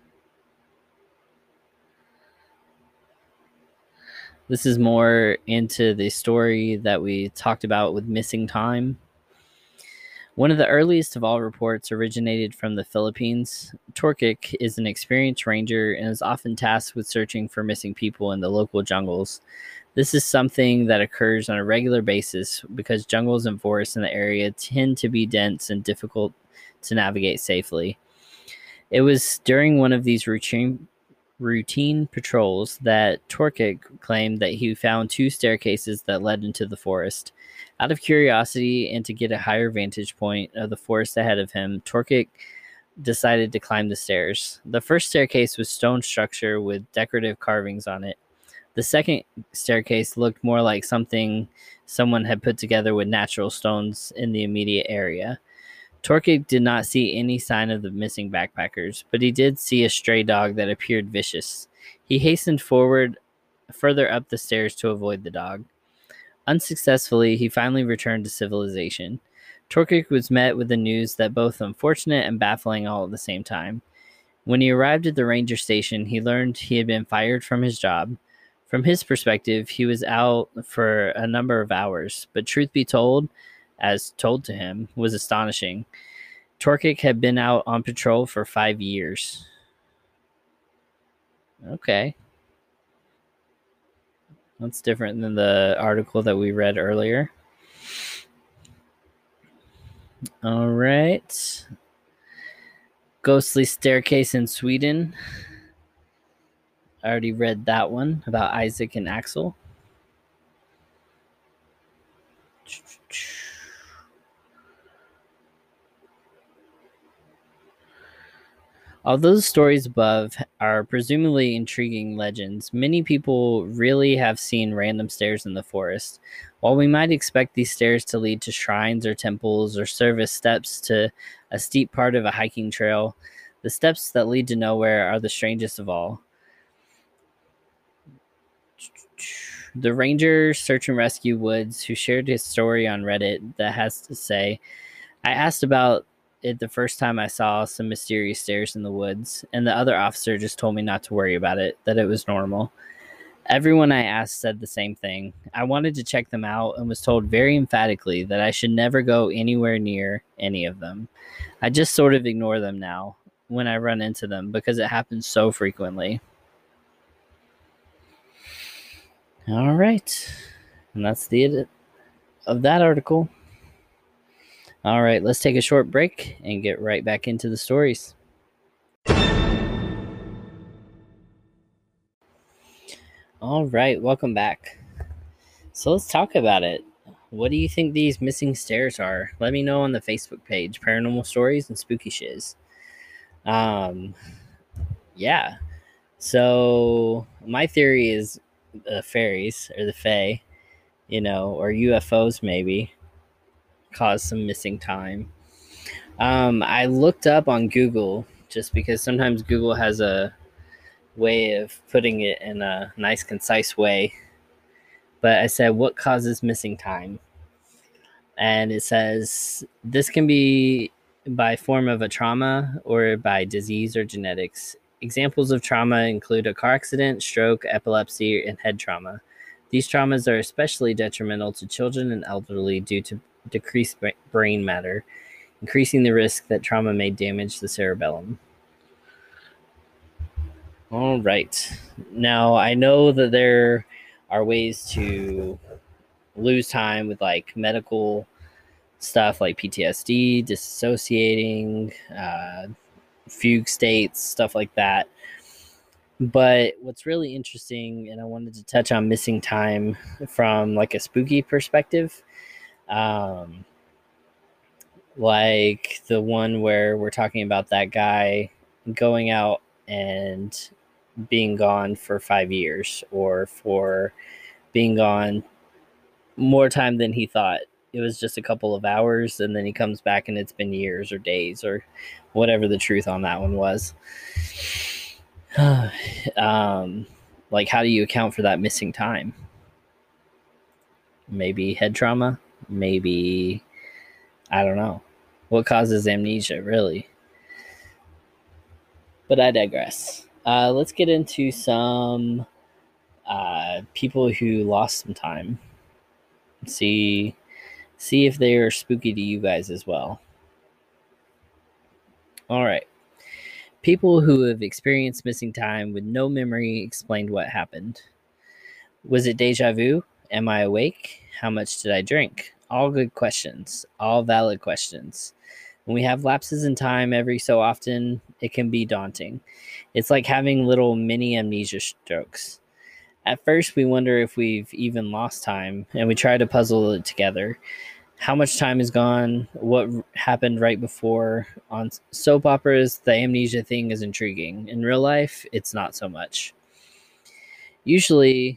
This is more into the story that we talked about with missing time. One of the earliest of all reports originated from the Philippines. Torkic is an experienced ranger and is often tasked with searching for missing people in the local jungles. This is something that occurs on a regular basis because jungles and forests in the area tend to be dense and difficult to navigate safely. It was during one of these routine patrols that Torkic claimed that he found two staircases that led into the forest. Out of curiosity and to get a higher vantage point of the forest ahead of him, Torkic decided to climb the stairs. The first staircase was stone structure with decorative carvings on it. The second staircase looked more like something someone had put together with natural stones in the immediate area. Torkic did not see any sign of the missing backpackers, but he did see a stray dog that appeared vicious. He hastened further up the stairs to avoid the dog. Unsuccessfully, he finally returned to civilization. Torkic was met with the news that both unfortunate and baffling all at the same time. When he arrived at the ranger station, he learned he had been fired from his job. From his perspective, he was out for a number of hours, but truth be told, as told to him, was astonishing. Torkic had been out on patrol for 5 years. Okay. That's different than the article that we read earlier. All right. Ghostly staircase in Sweden. I already read that one about Isaac and Axel. Although the stories above are presumably intriguing legends, many people really have seen random stairs in the forest. While we might expect these stairs to lead to shrines or temples or serve as steps to a steep part of a hiking trail, the steps that lead to nowhere are the strangest of all. The ranger search and rescue Woods, who shared his story on Reddit, that has to say, I asked about it the first time I saw some mysterious stairs in the woods, and the other officer just told me not to worry about it, that it was normal. Everyone I asked said the same thing. I wanted to check them out and was told very emphatically that I should never go anywhere near any of them. I just sort of ignore them now when I run into them because it happens so frequently. All right. And that's the end of that article. All right, let's take a short break and get right back into the stories. All right, welcome back. So let's talk about it. What do you think these missing stairs are? Let me know on the Facebook page, Paranormal Stories and Spooky Shiz. Yeah. So my theory is the fairies or the fae, or UFOs maybe, cause some missing time. I looked up on Google just because sometimes Google has a way of putting it in a nice, concise way. But I said, what causes missing time? And it says this can be by form of a trauma or by disease or genetics. Examples of trauma include a car accident, stroke, epilepsy, and head trauma. These traumas are especially detrimental to children and elderly due to decreased brain matter, increasing the risk that trauma may damage the cerebellum. All right. Now, I know that there are ways to lose time with like medical stuff like PTSD, disassociating, fugue states, stuff like that. But what's really interesting, and I wanted to touch on missing time from like a spooky perspective, like the one where we're talking about that guy going out and being gone for 5 years, or for being gone more time than he thought. It was just a couple of hours, and then he comes back and it's been years or days or whatever the truth on that one was. Like, how do you account for that missing time? Maybe head trauma? Maybe, I don't know. What causes amnesia, really? But I digress. Let's get into some people who lost some time. See if they are spooky to you guys as well. All right. People who have experienced missing time with no memory explained what happened. Was it deja vu? Am I awake? How much did I drink? All good questions. All valid questions. When we have lapses in time every so often, it can be daunting. It's like having little mini amnesia strokes. At first, we wonder if we've even lost time, and we try to puzzle it together. How much time is gone? What happened right before? On soap operas, the amnesia thing is intriguing. In real life, it's not so much. Usually,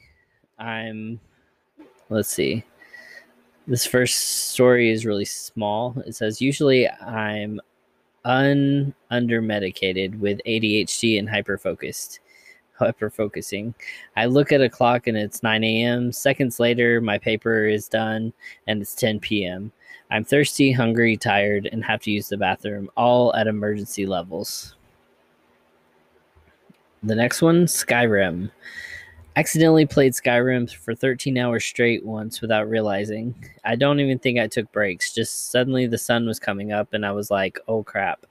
let's see. This first story is really small. It says, usually I'm under-medicated with ADHD and hyperfocusing. I look at a clock and it's 9 a.m. Seconds later, my paper is done and it's 10 p.m. I'm thirsty, hungry, tired, and have to use the bathroom, all at emergency levels. The next one, Skyrim. Accidentally played Skyrim for 13 hours straight once without realizing. I don't even think I took breaks. Just suddenly the sun was coming up and I was like, oh crap.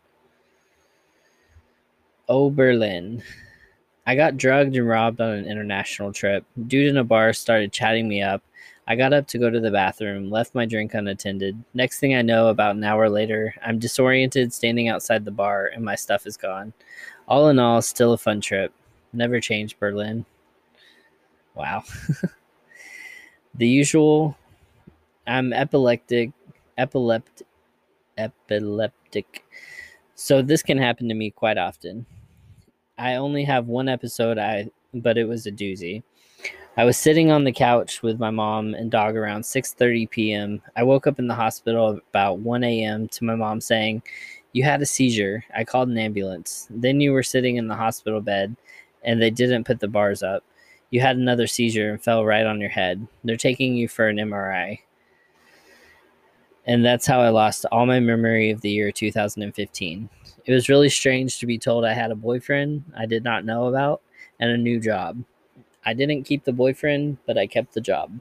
Oh, Berlin. I got drugged and robbed on an international trip. Dude in a bar started chatting me up. I got up to go to the bathroom, left my drink unattended. Next thing I know, about an hour later, I'm disoriented standing outside the bar and my stuff is gone. All in all, still a fun trip. Never changed, Berlin. Wow. The usual. I'm epileptic. So this can happen to me quite often. I only have one episode, but it was a doozy. I was sitting on the couch with my mom and dog around 6:30 p.m. I woke up in the hospital about 1 a.m. to my mom saying, "You had a seizure." I called an ambulance. Then you were sitting in the hospital bed and they didn't put the bars up. You had another seizure and fell right on your head. They're taking you for an MRI. And that's how I lost all my memory of the year 2015. It was really strange to be told I had a boyfriend I did not know about and a new job. I didn't keep the boyfriend, but I kept the job.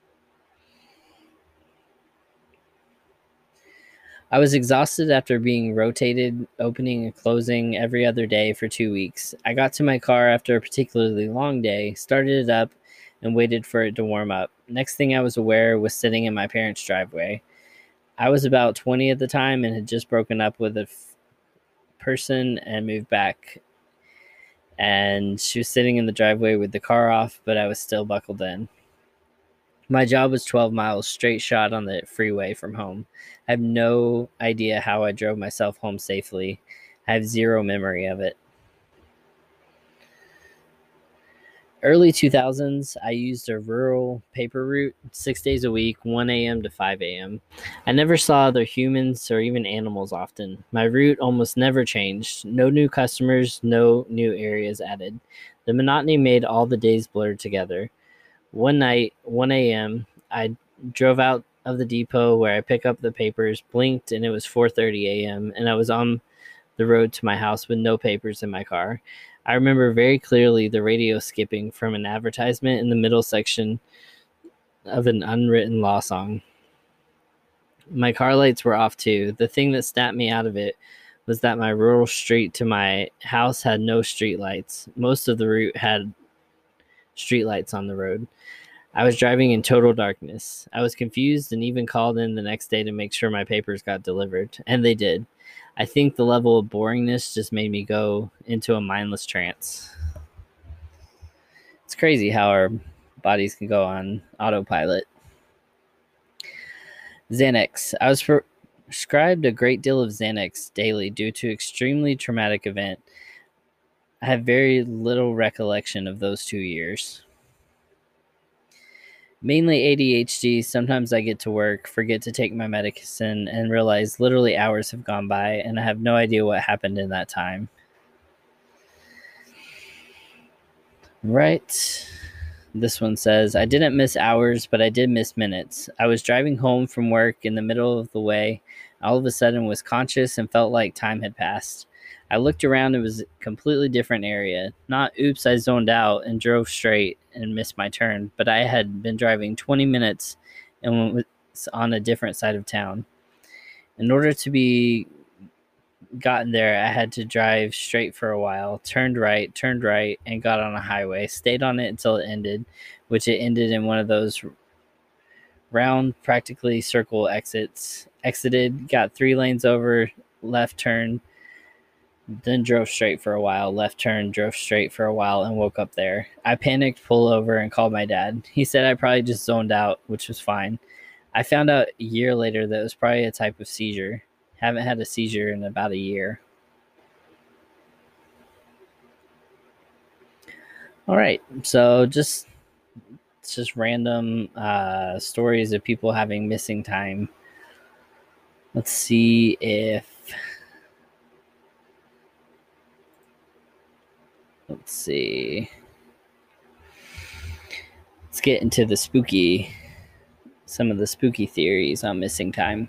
I was exhausted after being rotated, opening and closing every other day for 2 weeks. I got to my car after a particularly long day, started it up, and waited for it to warm up. Next thing I was aware was sitting in my parents' driveway. I was about 20 at the time and had just broken up with a person and moved back. And she was sitting in the driveway with the car off, but I was still buckled in. My job was 12 miles straight shot on the freeway from home. I have no idea how I drove myself home safely. I have zero memory of it. Early 2000s, I used a rural paper route 6 days a week, 1 a.m. to 5 a.m. I never saw other humans or even animals often. My route almost never changed. No new customers, no new areas added. The monotony made all the days blurred together. One night, 1 a.m., I drove out of the depot where I pick up the papers, blinked, and it was 4:30 a.m., and I was on the road to my house with no papers in my car. I remember very clearly the radio skipping from an advertisement in the middle section of an unwritten law song. My car lights were off too. The thing that snapped me out of it was that my rural street to my house had no street lights. Most of the route had street lights on the road. I was driving in total darkness. I was confused and even called in the next day to make sure my papers got delivered, and they did. I think the level of boringness just made me go into a mindless trance. It's crazy how our bodies can go on autopilot. Xanax. I was prescribed a great deal of Xanax daily due to extremely traumatic event. I have very little recollection of those 2 years. Mainly ADHD. Sometimes I get to work, forget to take my medicine, and realize literally hours have gone by, and I have no idea what happened in that time. Right. This one says, I didn't miss hours, but I did miss minutes. I was driving home from work in the middle of the way. All of a sudden was conscious and felt like time had passed. I looked around. It was a completely different area. Not oops, I zoned out and drove straight and missed my turn, but I had been driving 20 minutes and was on a different side of town. In order to be gotten there, I had to drive straight for a while, turned right, and got on a highway. Stayed on it until it ended, which it ended in one of those round, practically circle exits. Exited, got 3 lanes over, left turn, then drove straight for a while, left turn, drove straight for a while, and woke up there. I panicked, pulled over, and called my dad. He said I probably just zoned out, which was fine. I found out a year later that it was probably a type of seizure. Haven't had a seizure in about a year. All right, so it's just random stories of people having missing time. Let's see if... Let's see. Let's get into some of the spooky theories on missing time.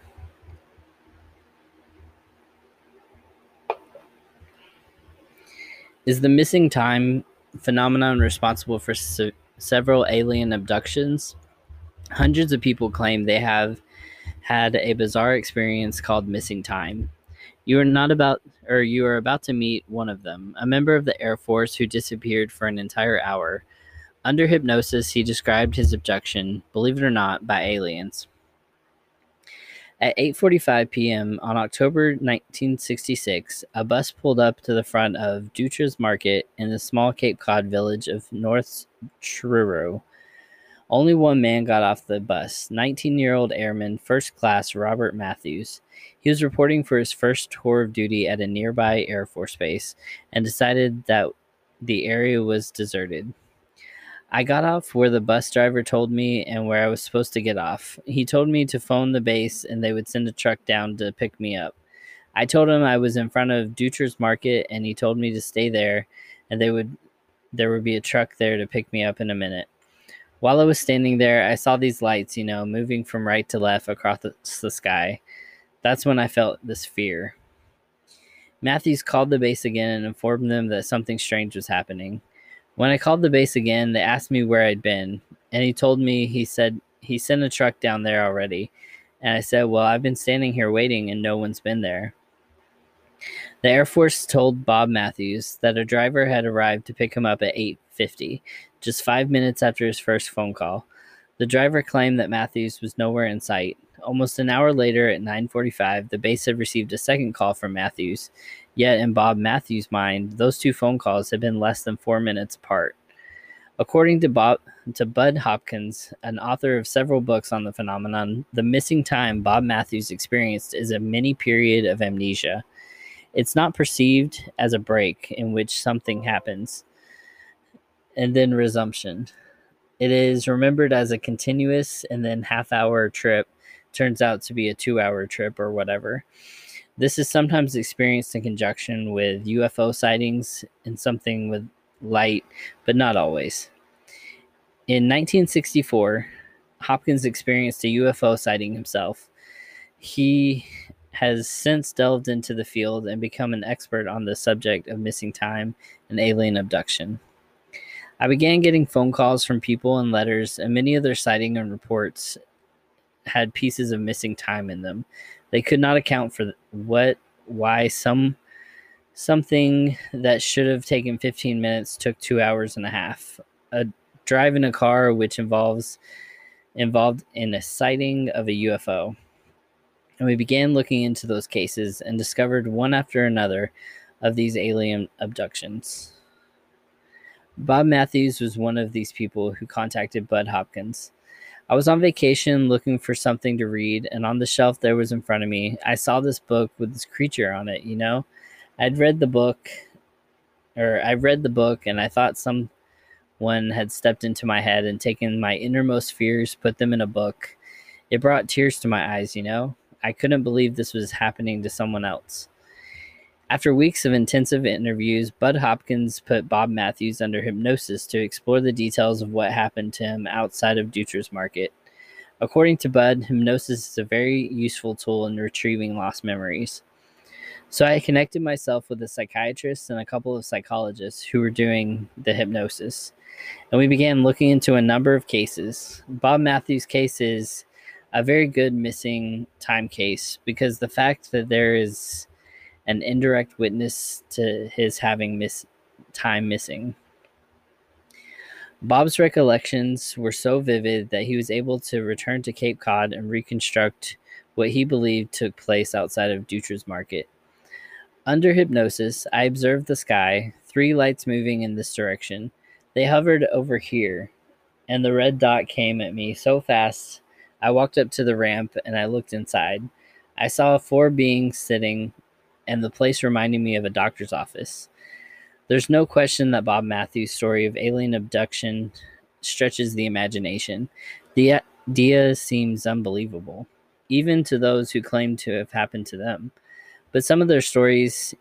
Is the missing time phenomenon responsible for several alien abductions? Hundreds of people claim they have had a bizarre experience called missing time. You are about to meet one of them, a member of the Air Force who disappeared for an entire hour. Under hypnosis, he described his abduction, believe it or not, by aliens. At 8:45 p.m. on October 1966, a bus pulled up to the front of Dutra's Market in the small Cape Cod village of North Truro. Only one man got off the bus, 19-year-old airman first class Robert Matthews. He was reporting for his first tour of duty at a nearby Air Force base and decided that the area was deserted. I got off where the bus driver told me and where I was supposed to get off. He told me to phone the base and they would send a truck down to pick me up. I told him I was in front of Dutra's Market and he told me to stay there and they would there would be a truck there to pick me up in a minute. While I was standing there, I saw these lights, moving from right to left across the sky. That's when I felt this fear. Matthews called the base again and informed them that something strange was happening. When I called the base again, they asked me where I'd been, and he told me he said he sent a truck down there already. And I said, well, I've been standing here waiting and no one's been there. The Air Force told Bob Matthews that a driver had arrived to pick him up at 8:50, just 5 minutes after his first phone call. The driver claimed that Matthews was nowhere in sight. Almost an hour later, at 9:45, the base had received a second call from Matthews. Yet, in Bob Matthews' mind, those two phone calls had been less than 4 minutes apart. According to Bud Hopkins, an author of several books on the phenomenon, the missing time Bob Matthews experienced is a mini period of amnesia. It's not perceived as a break in which something happens and then resumption. It is remembered as a continuous and then half-hour trip turns out to be a 2-hour trip or whatever. This is sometimes experienced in conjunction with UFO sightings and something with light, but not always. In 1964, Hopkins experienced a UFO sighting himself. He has since delved into the field and become an expert on the subject of missing time and alien abduction. I began getting phone calls from people and letters, and many of their sighting and reports had pieces of missing time in them. They could not account for why something that should have taken 15 minutes took 2 hours and a half. A drive in a car which involved in a sighting of a UFO. And we began looking into those cases and discovered one after another of these alien abductions. Bob Matthews was one of these people who contacted Bud Hopkins. I was on vacation looking for something to read, and on the shelf there was in front of me, I saw this book with this creature on it, I'd read the book, and I thought someone had stepped into my head and taken my innermost fears, put them in a book. It brought tears to my eyes, I couldn't believe this was happening to someone else. After weeks of intensive interviews, Bud Hopkins put Bob Matthews under hypnosis to explore the details of what happened to him outside of Dutra's Market. According to Bud, hypnosis is a very useful tool in retrieving lost memories. So I connected myself with a psychiatrist and a couple of psychologists who were doing the hypnosis, and we began looking into a number of cases. Bob Matthews' case is a very good missing time case because the fact that there is an indirect witness to his having time missing. Bob's recollections were so vivid that he was able to return to Cape Cod and reconstruct what he believed took place outside of Dutra's Market. Under hypnosis, I observed the sky, 3 lights moving in this direction. They hovered over here, and the red dot came at me so fast, I walked up to the ramp and I looked inside. I saw 4 beings sitting, and the place reminded me of a doctor's office. There's no question that Bob Matthews' story of alien abduction stretches the imagination. The idea seems unbelievable, even to those who claim to have happened to them. But some of their stories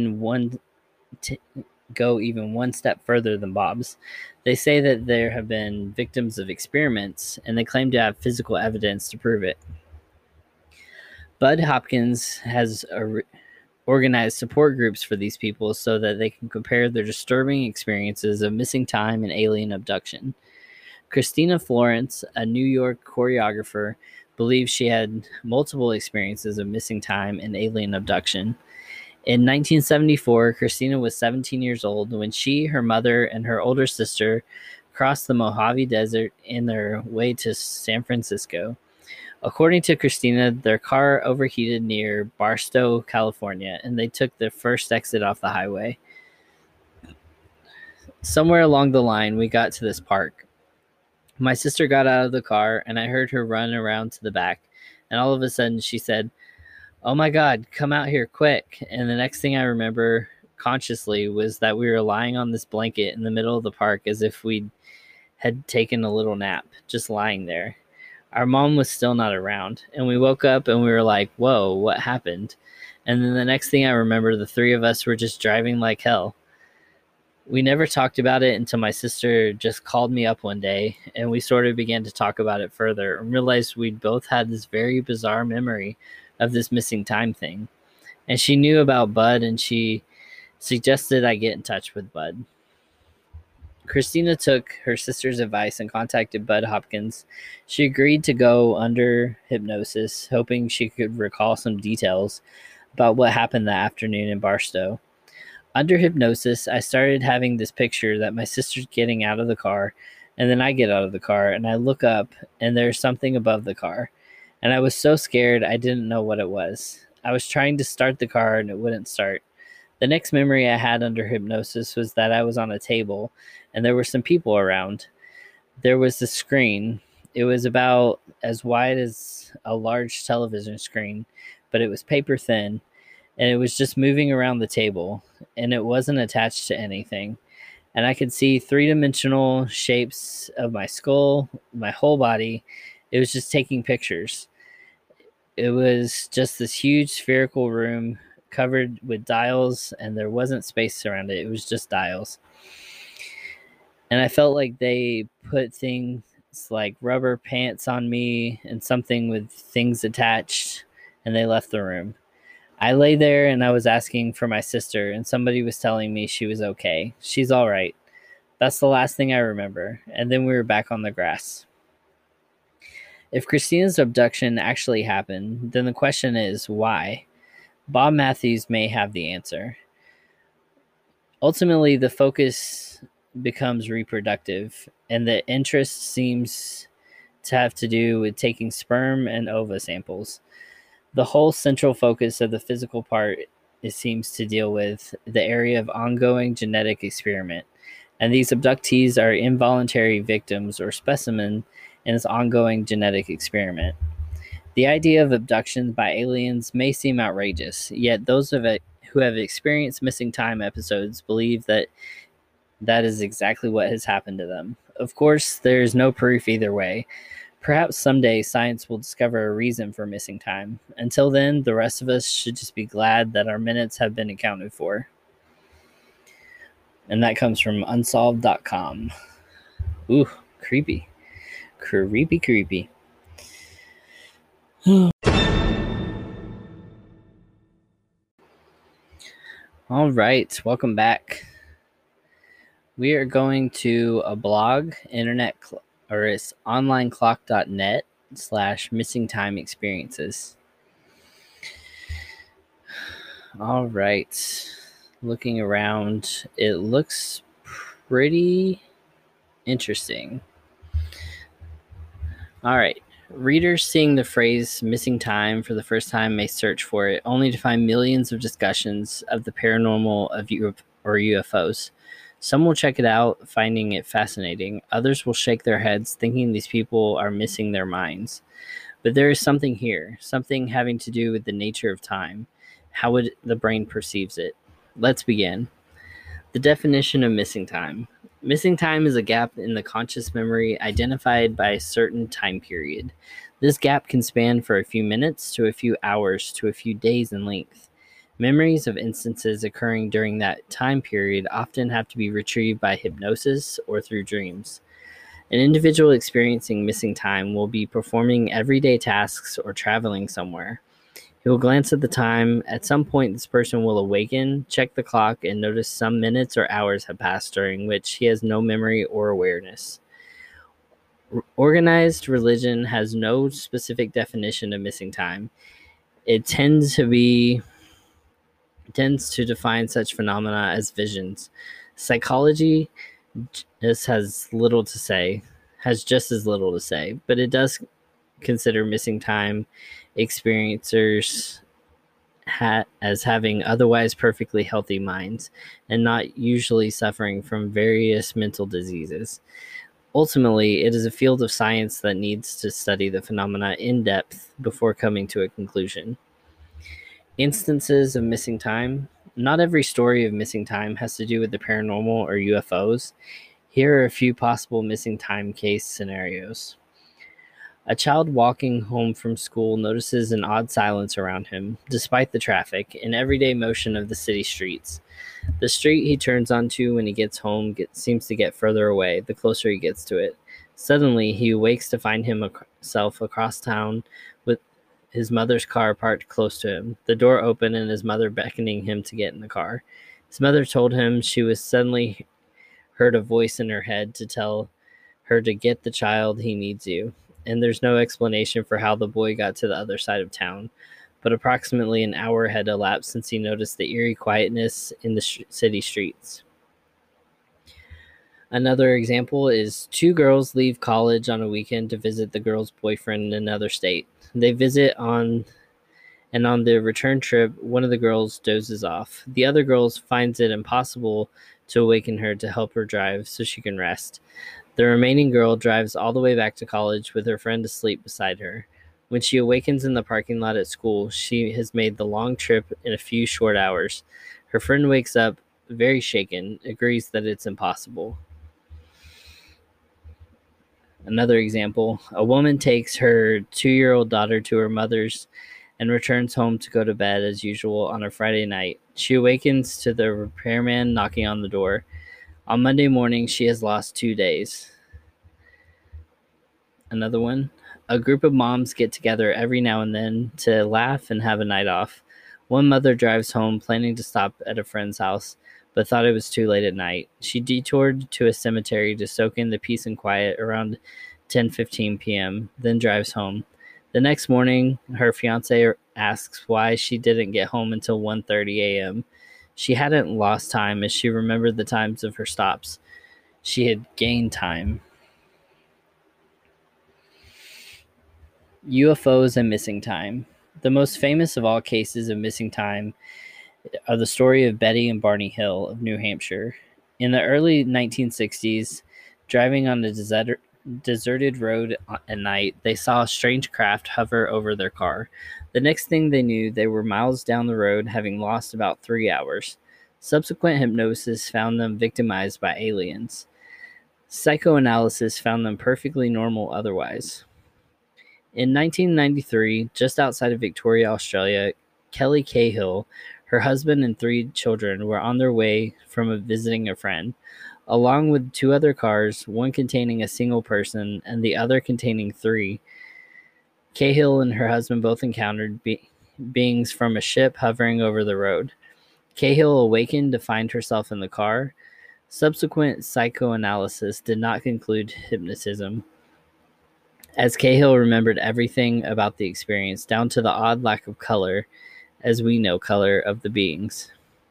go even one step further than Bob's. They say that there have been victims of experiments, and they claim to have physical evidence to prove it. Bud Hopkins has organized support groups for these people so that they can compare their disturbing experiences of missing time and alien abduction. Christina Florence, a New York choreographer, believes she had multiple experiences of missing time and alien abduction. In 1974, Christina was 17 years old when she, her mother, and her older sister crossed the Mojave Desert in their way to San Francisco. According to Christina, their car overheated near Barstow, California, and they took the first exit off the highway. Somewhere along the line, we got to this park. My sister got out of the car, and I heard her run around to the back, and all of a sudden she said, "Oh my God, come out here quick." And the next thing I remember consciously was that we were lying on this blanket in the middle of the park as if we had taken a little nap, just lying there. Our mom was still not around, and we woke up and we were like, whoa, what happened? And then the next thing I remember, the 3 of us were just driving like hell. We never talked about it until my sister just called me up one day, and we sort of began to talk about it further and realized we'd both had this very bizarre memory of this missing time thing. And she knew about Bud, and she suggested I get in touch with Bud. Christina took her sister's advice and contacted Bud Hopkins. She agreed to go under hypnosis, hoping she could recall some details about what happened that afternoon in Barstow. Under hypnosis, I started having this picture that my sister's getting out of the car, and then I get out of the car, and I look up, and there's something above the car. And I was so scared I didn't know what it was. I was trying to start the car, and it wouldn't start. The next memory I had under hypnosis was that I was on a table, and there were some people around. There was the screen. It was about as wide as a large television screen, but it was paper thin, and it was just moving around the table, and it wasn't attached to anything. And I could see three-dimensional shapes of my skull, my whole body. It was just taking pictures. It was just this huge spherical room covered with dials, and there wasn't space around it. It was just dials. And I felt like they put things like rubber pants on me and something with things attached, and they left the room. I lay there and I was asking for my sister, and somebody was telling me she was okay. She's all right. That's the last thing I remember. And then we were back on the grass. If Christina's abduction actually happened, then the question is, why? Bob Matthews may have the answer. Ultimately, the focus becomes reproductive, and the interest seems to have to do with taking sperm and ova samples. The whole central focus of the physical part seems to deal with the area of ongoing genetic experiment, and these abductees are involuntary victims or specimen in this ongoing genetic experiment. The idea of abductions by aliens may seem outrageous, yet those who have experienced missing time episodes believe that that is exactly what has happened to them. Of course, there is no proof either way. Perhaps someday science will discover a reason for missing time. Until then, the rest of us should just be glad that our minutes have been accounted for. And that comes from unsolved.com. Ooh, creepy. Creepy. All right, welcome back. We are going to a blog, it's onlineclock.net/missing time experiences. All right, looking around, it looks pretty interesting. All right, readers seeing the phrase missing time for the first time may search for it, only to find millions of discussions of the paranormal or UFOs. Some will check it out, finding it fascinating. Others will shake their heads, thinking these people are missing their minds. But there is something here, something having to do with the nature of time, how the brain perceives it. Let's begin. The definition of missing time. Missing time is a gap in the conscious memory identified by a certain time period. This gap can span for a few minutes to a few hours to a few days in length. Memories of instances occurring during that time period often have to be retrieved by hypnosis or through dreams. An individual experiencing missing time will be performing everyday tasks or traveling somewhere. He will glance at the time. At some point, this person will awaken, check the clock, and notice some minutes or hours have passed during which he has no memory or awareness. Organized religion has no specific definition of missing time. It tends to define such phenomena as visions. Psychology just has just as little to say, but it does consider missing time experiencers as having otherwise perfectly healthy minds and not usually suffering from various mental diseases. Ultimately, it is a field of science that needs to study the phenomena in depth before coming to a conclusion. Instances of missing time. Not every story of missing time has to do with the paranormal or UFOs. Here are a few possible missing time case scenarios. A child walking home from school notices an odd silence around him, despite the traffic and everyday motion of the city streets. The street he turns onto when he gets home seems to get further away the closer he gets to it. Suddenly, he awakes to find himself across town with his mother's car parked close to him, the door open and his mother beckoning him to get in the car. His mother told him she was suddenly heard a voice in her head to tell her to get the child, he needs you. And there's no explanation for how the boy got to the other side of town. But approximately an hour had elapsed since he noticed the eerie quietness in the city streets. Another example is two girls leave college on a weekend to visit the girl's boyfriend in another state. They visit and on the return trip, one of the girls dozes off. The other girl finds it impossible to awaken her to help her drive so she can rest. The remaining girl drives all the way back to college with her friend asleep beside her. When she awakens in the parking lot at school, she has made the long trip in a few short hours. Her friend wakes up very shaken, agrees that it's impossible. Another example, a woman takes her 2-year-old daughter to her mother's and returns home to go to bed as usual on a Friday night. She awakens to the repairman knocking on the door. On Monday morning, she has lost 2 days. Another one. A group of moms get together every now and then to laugh and have a night off. One mother drives home planning to stop at a friend's house, but thought it was too late at night. She detoured to a cemetery to soak in the peace and quiet around 10:15 p.m., then drives home. The next morning, her fiancé asks why she didn't get home until 1:30 a.m. She hadn't lost time as she remembered the times of her stops. She had gained time. UFOs and missing time. The most famous of all cases of missing time are the story of Betty and Barney Hill of New Hampshire. In the early 1960s, driving on a deserted road at night, they saw a strange craft hover over their car. The next thing they knew, they were miles down the road, having lost about 3 hours. Subsequent hypnosis found them victimized by aliens. Psychoanalysis found them perfectly normal otherwise. In 1993, just outside of Victoria, Australia, Kelly Cahill, her husband and 3 children were on their way from visiting a friend. Along with 2 other cars, one containing a single person and the other containing 3, Cahill and her husband both encountered beings from a ship hovering over the road. Cahill awakened to find herself in the car. Subsequent psychoanalysis did not conclude hypnotism, as Cahill remembered everything about the experience, down to the odd lack of color, as we know color, of the beings.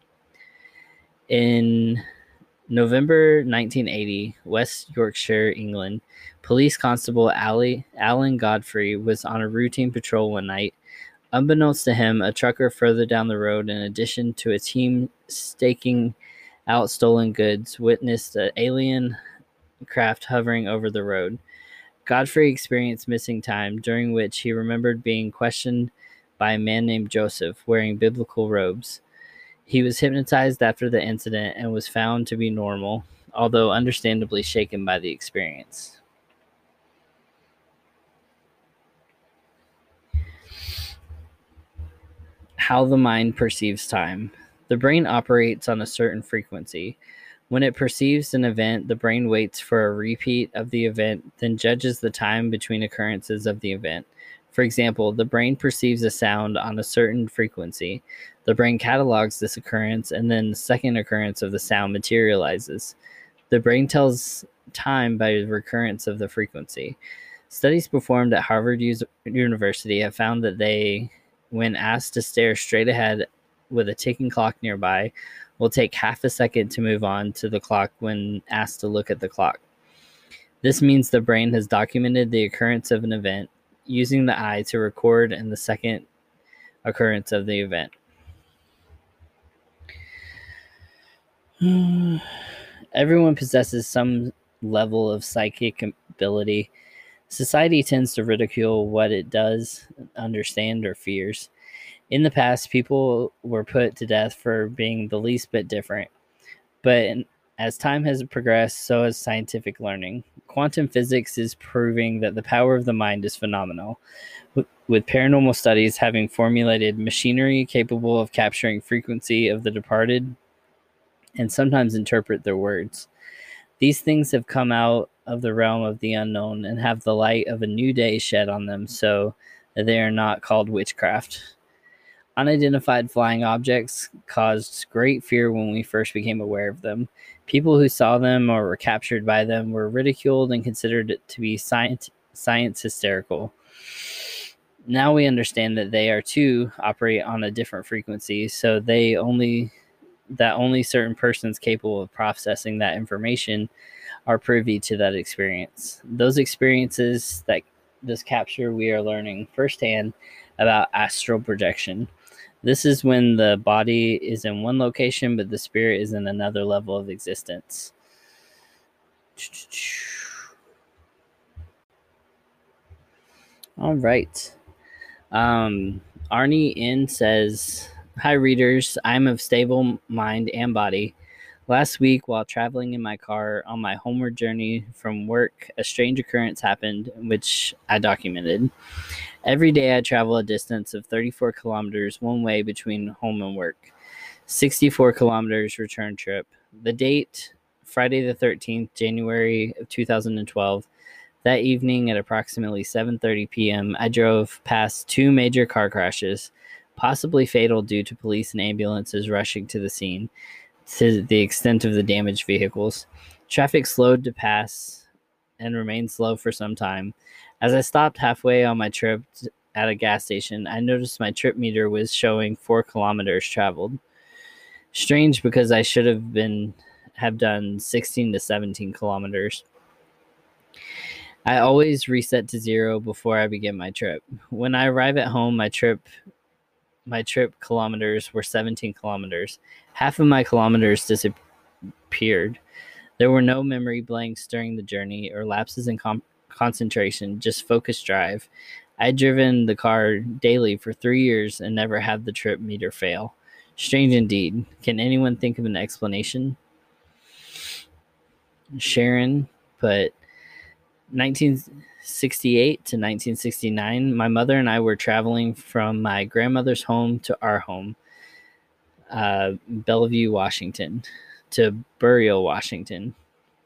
In November 1980, West Yorkshire, England, police constable Alan Godfrey was on a routine patrol one night. Unbeknownst to him, a trucker further down the road, in addition to a team staking out stolen goods, witnessed an alien craft hovering over the road. Godfrey experienced missing time, during which he remembered being questioned by a man named Joseph, wearing biblical robes. He was hypnotized after the incident and was found to be normal, although understandably shaken by the experience. How the mind perceives time. The brain operates on a certain frequency. When it perceives an event, the brain waits for a repeat of the event, then judges the time between occurrences of the event. For example, the brain perceives a sound on a certain frequency. The brain catalogs this occurrence, and then the second occurrence of the sound materializes. The brain tells time by the recurrence of the frequency. Studies performed at Harvard University have found that they, when asked to stare straight ahead with a ticking clock nearby, will take half a second to move on to the clock when asked to look at the clock. This means the brain has documented the occurrence of an event, using the eye to record in the second occurrence of the event. Everyone possesses some level of psychic ability. Society tends to ridicule what it does understand or fears. In the past, people were put to death for being the least bit different. But As time has progressed, so has scientific learning. Quantum physics is proving that the power of the mind is phenomenal, with paranormal studies having formulated machinery capable of capturing frequency of the departed and sometimes interpret their words. These things have come out of the realm of the unknown and have the light of a new day shed on them, so that they are not called witchcraft. Unidentified flying objects caused great fear when we first became aware of them. People who saw them or were captured by them were ridiculed and considered to be science hysterical. Now we understand that they are too operate on a different frequency, so only certain persons capable of processing that information are privy to that experience. Those experiences that this capture, we are learning firsthand about astral projection. This is when the body is in one location, but the spirit is in another level of existence. All right. Arnie N says, "Hi, readers. I'm of stable mind and body. Last week, while traveling in my car on my homeward journey from work, a strange occurrence happened, which I documented. Every day I travel a distance of 34 kilometers one way between home and work. 64 kilometers return trip. The date, Friday the 13th, January of 2012. That evening at approximately 7:30 p.m., I drove past two major car crashes, possibly fatal due to police and ambulances rushing to the scene, to the extent of the damaged vehicles. Traffic slowed to pass and remained slow for some time. As I stopped halfway on my trip at a gas station, I noticed my trip meter was showing 4 kilometers traveled. Strange, because I should have done 16 to 17 kilometers. I always reset to 0 before I begin my trip. When I arrive at home, my trip kilometers were 17 kilometers. Half of my kilometers disappeared. There were no memory blanks during the journey or lapses in concentration, just focused drive. I had driven the car daily for 3 years and never had the trip meter fail. Strange indeed. Can anyone think of an explanation?" Sharon put, 1968 to 1969, my mother and I were traveling from my grandmother's home to our home, Bellevue, Washington, to Burien, Washington.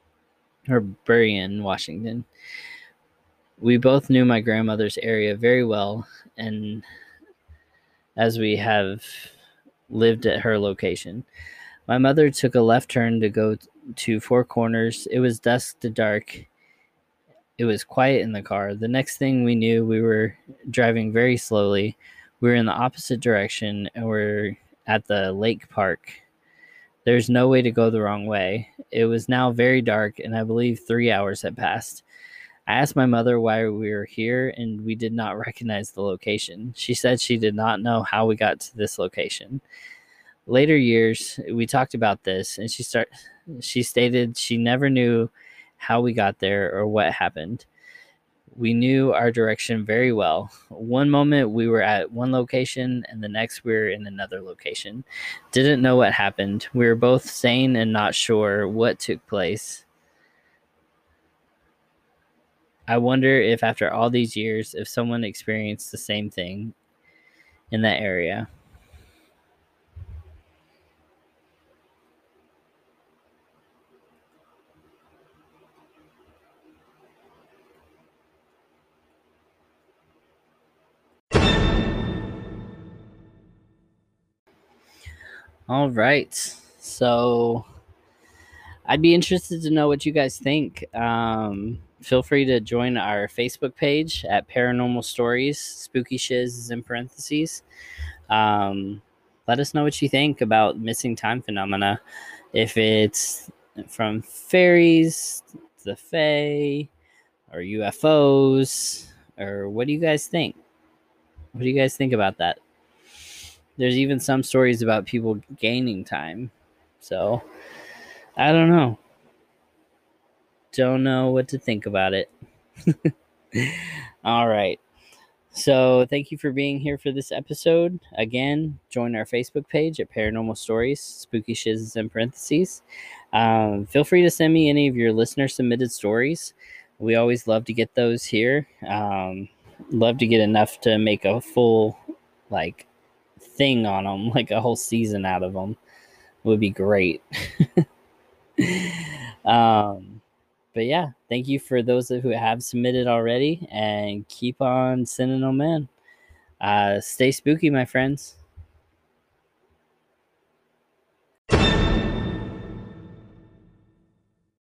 We both knew my grandmother's area very well, and as we have lived at her location. My mother took a left turn to go to Four Corners. It was dusk to dark. It was quiet in the car. The next thing we knew, we were driving very slowly. We were in the opposite direction, and we're at the lake park. There's no way to go the wrong way. It was now very dark, and I believe 3 hours had passed. I asked my mother why we were here, and we did not recognize the location. She said she did not know how we got to this location. Later years, we talked about this, and she stated she never knew how we got there or what happened. We knew our direction very well. One moment we were at one location, and the next we were in another location. Didn't know what happened. We were both sane and not sure what took place. I wonder if after all these years, if someone experienced the same thing in that area. All right. So I'd be interested to know what you guys think. Feel free to join our Facebook page at Paranormal Stories. Spooky Shiz is in parentheses. Let us know what you think about missing time phenomena. If it's from fairies, the fae, or UFOs, or what do you guys think? What do you guys think about that? There's even some stories about people gaining time. So, I don't know. Don't know what to think about it. All right. So thank you for being here for this episode. Again, join our Facebook page at Paranormal Stories, Spooky Shiz in parentheses. Feel free to send me any of your listener submitted stories. We always love to get those here. Love to get enough to make a full thing on them, like a whole season out of them. Would be great. But yeah, thank you for those who have submitted already, and keep on sending them in. Stay spooky, my friends.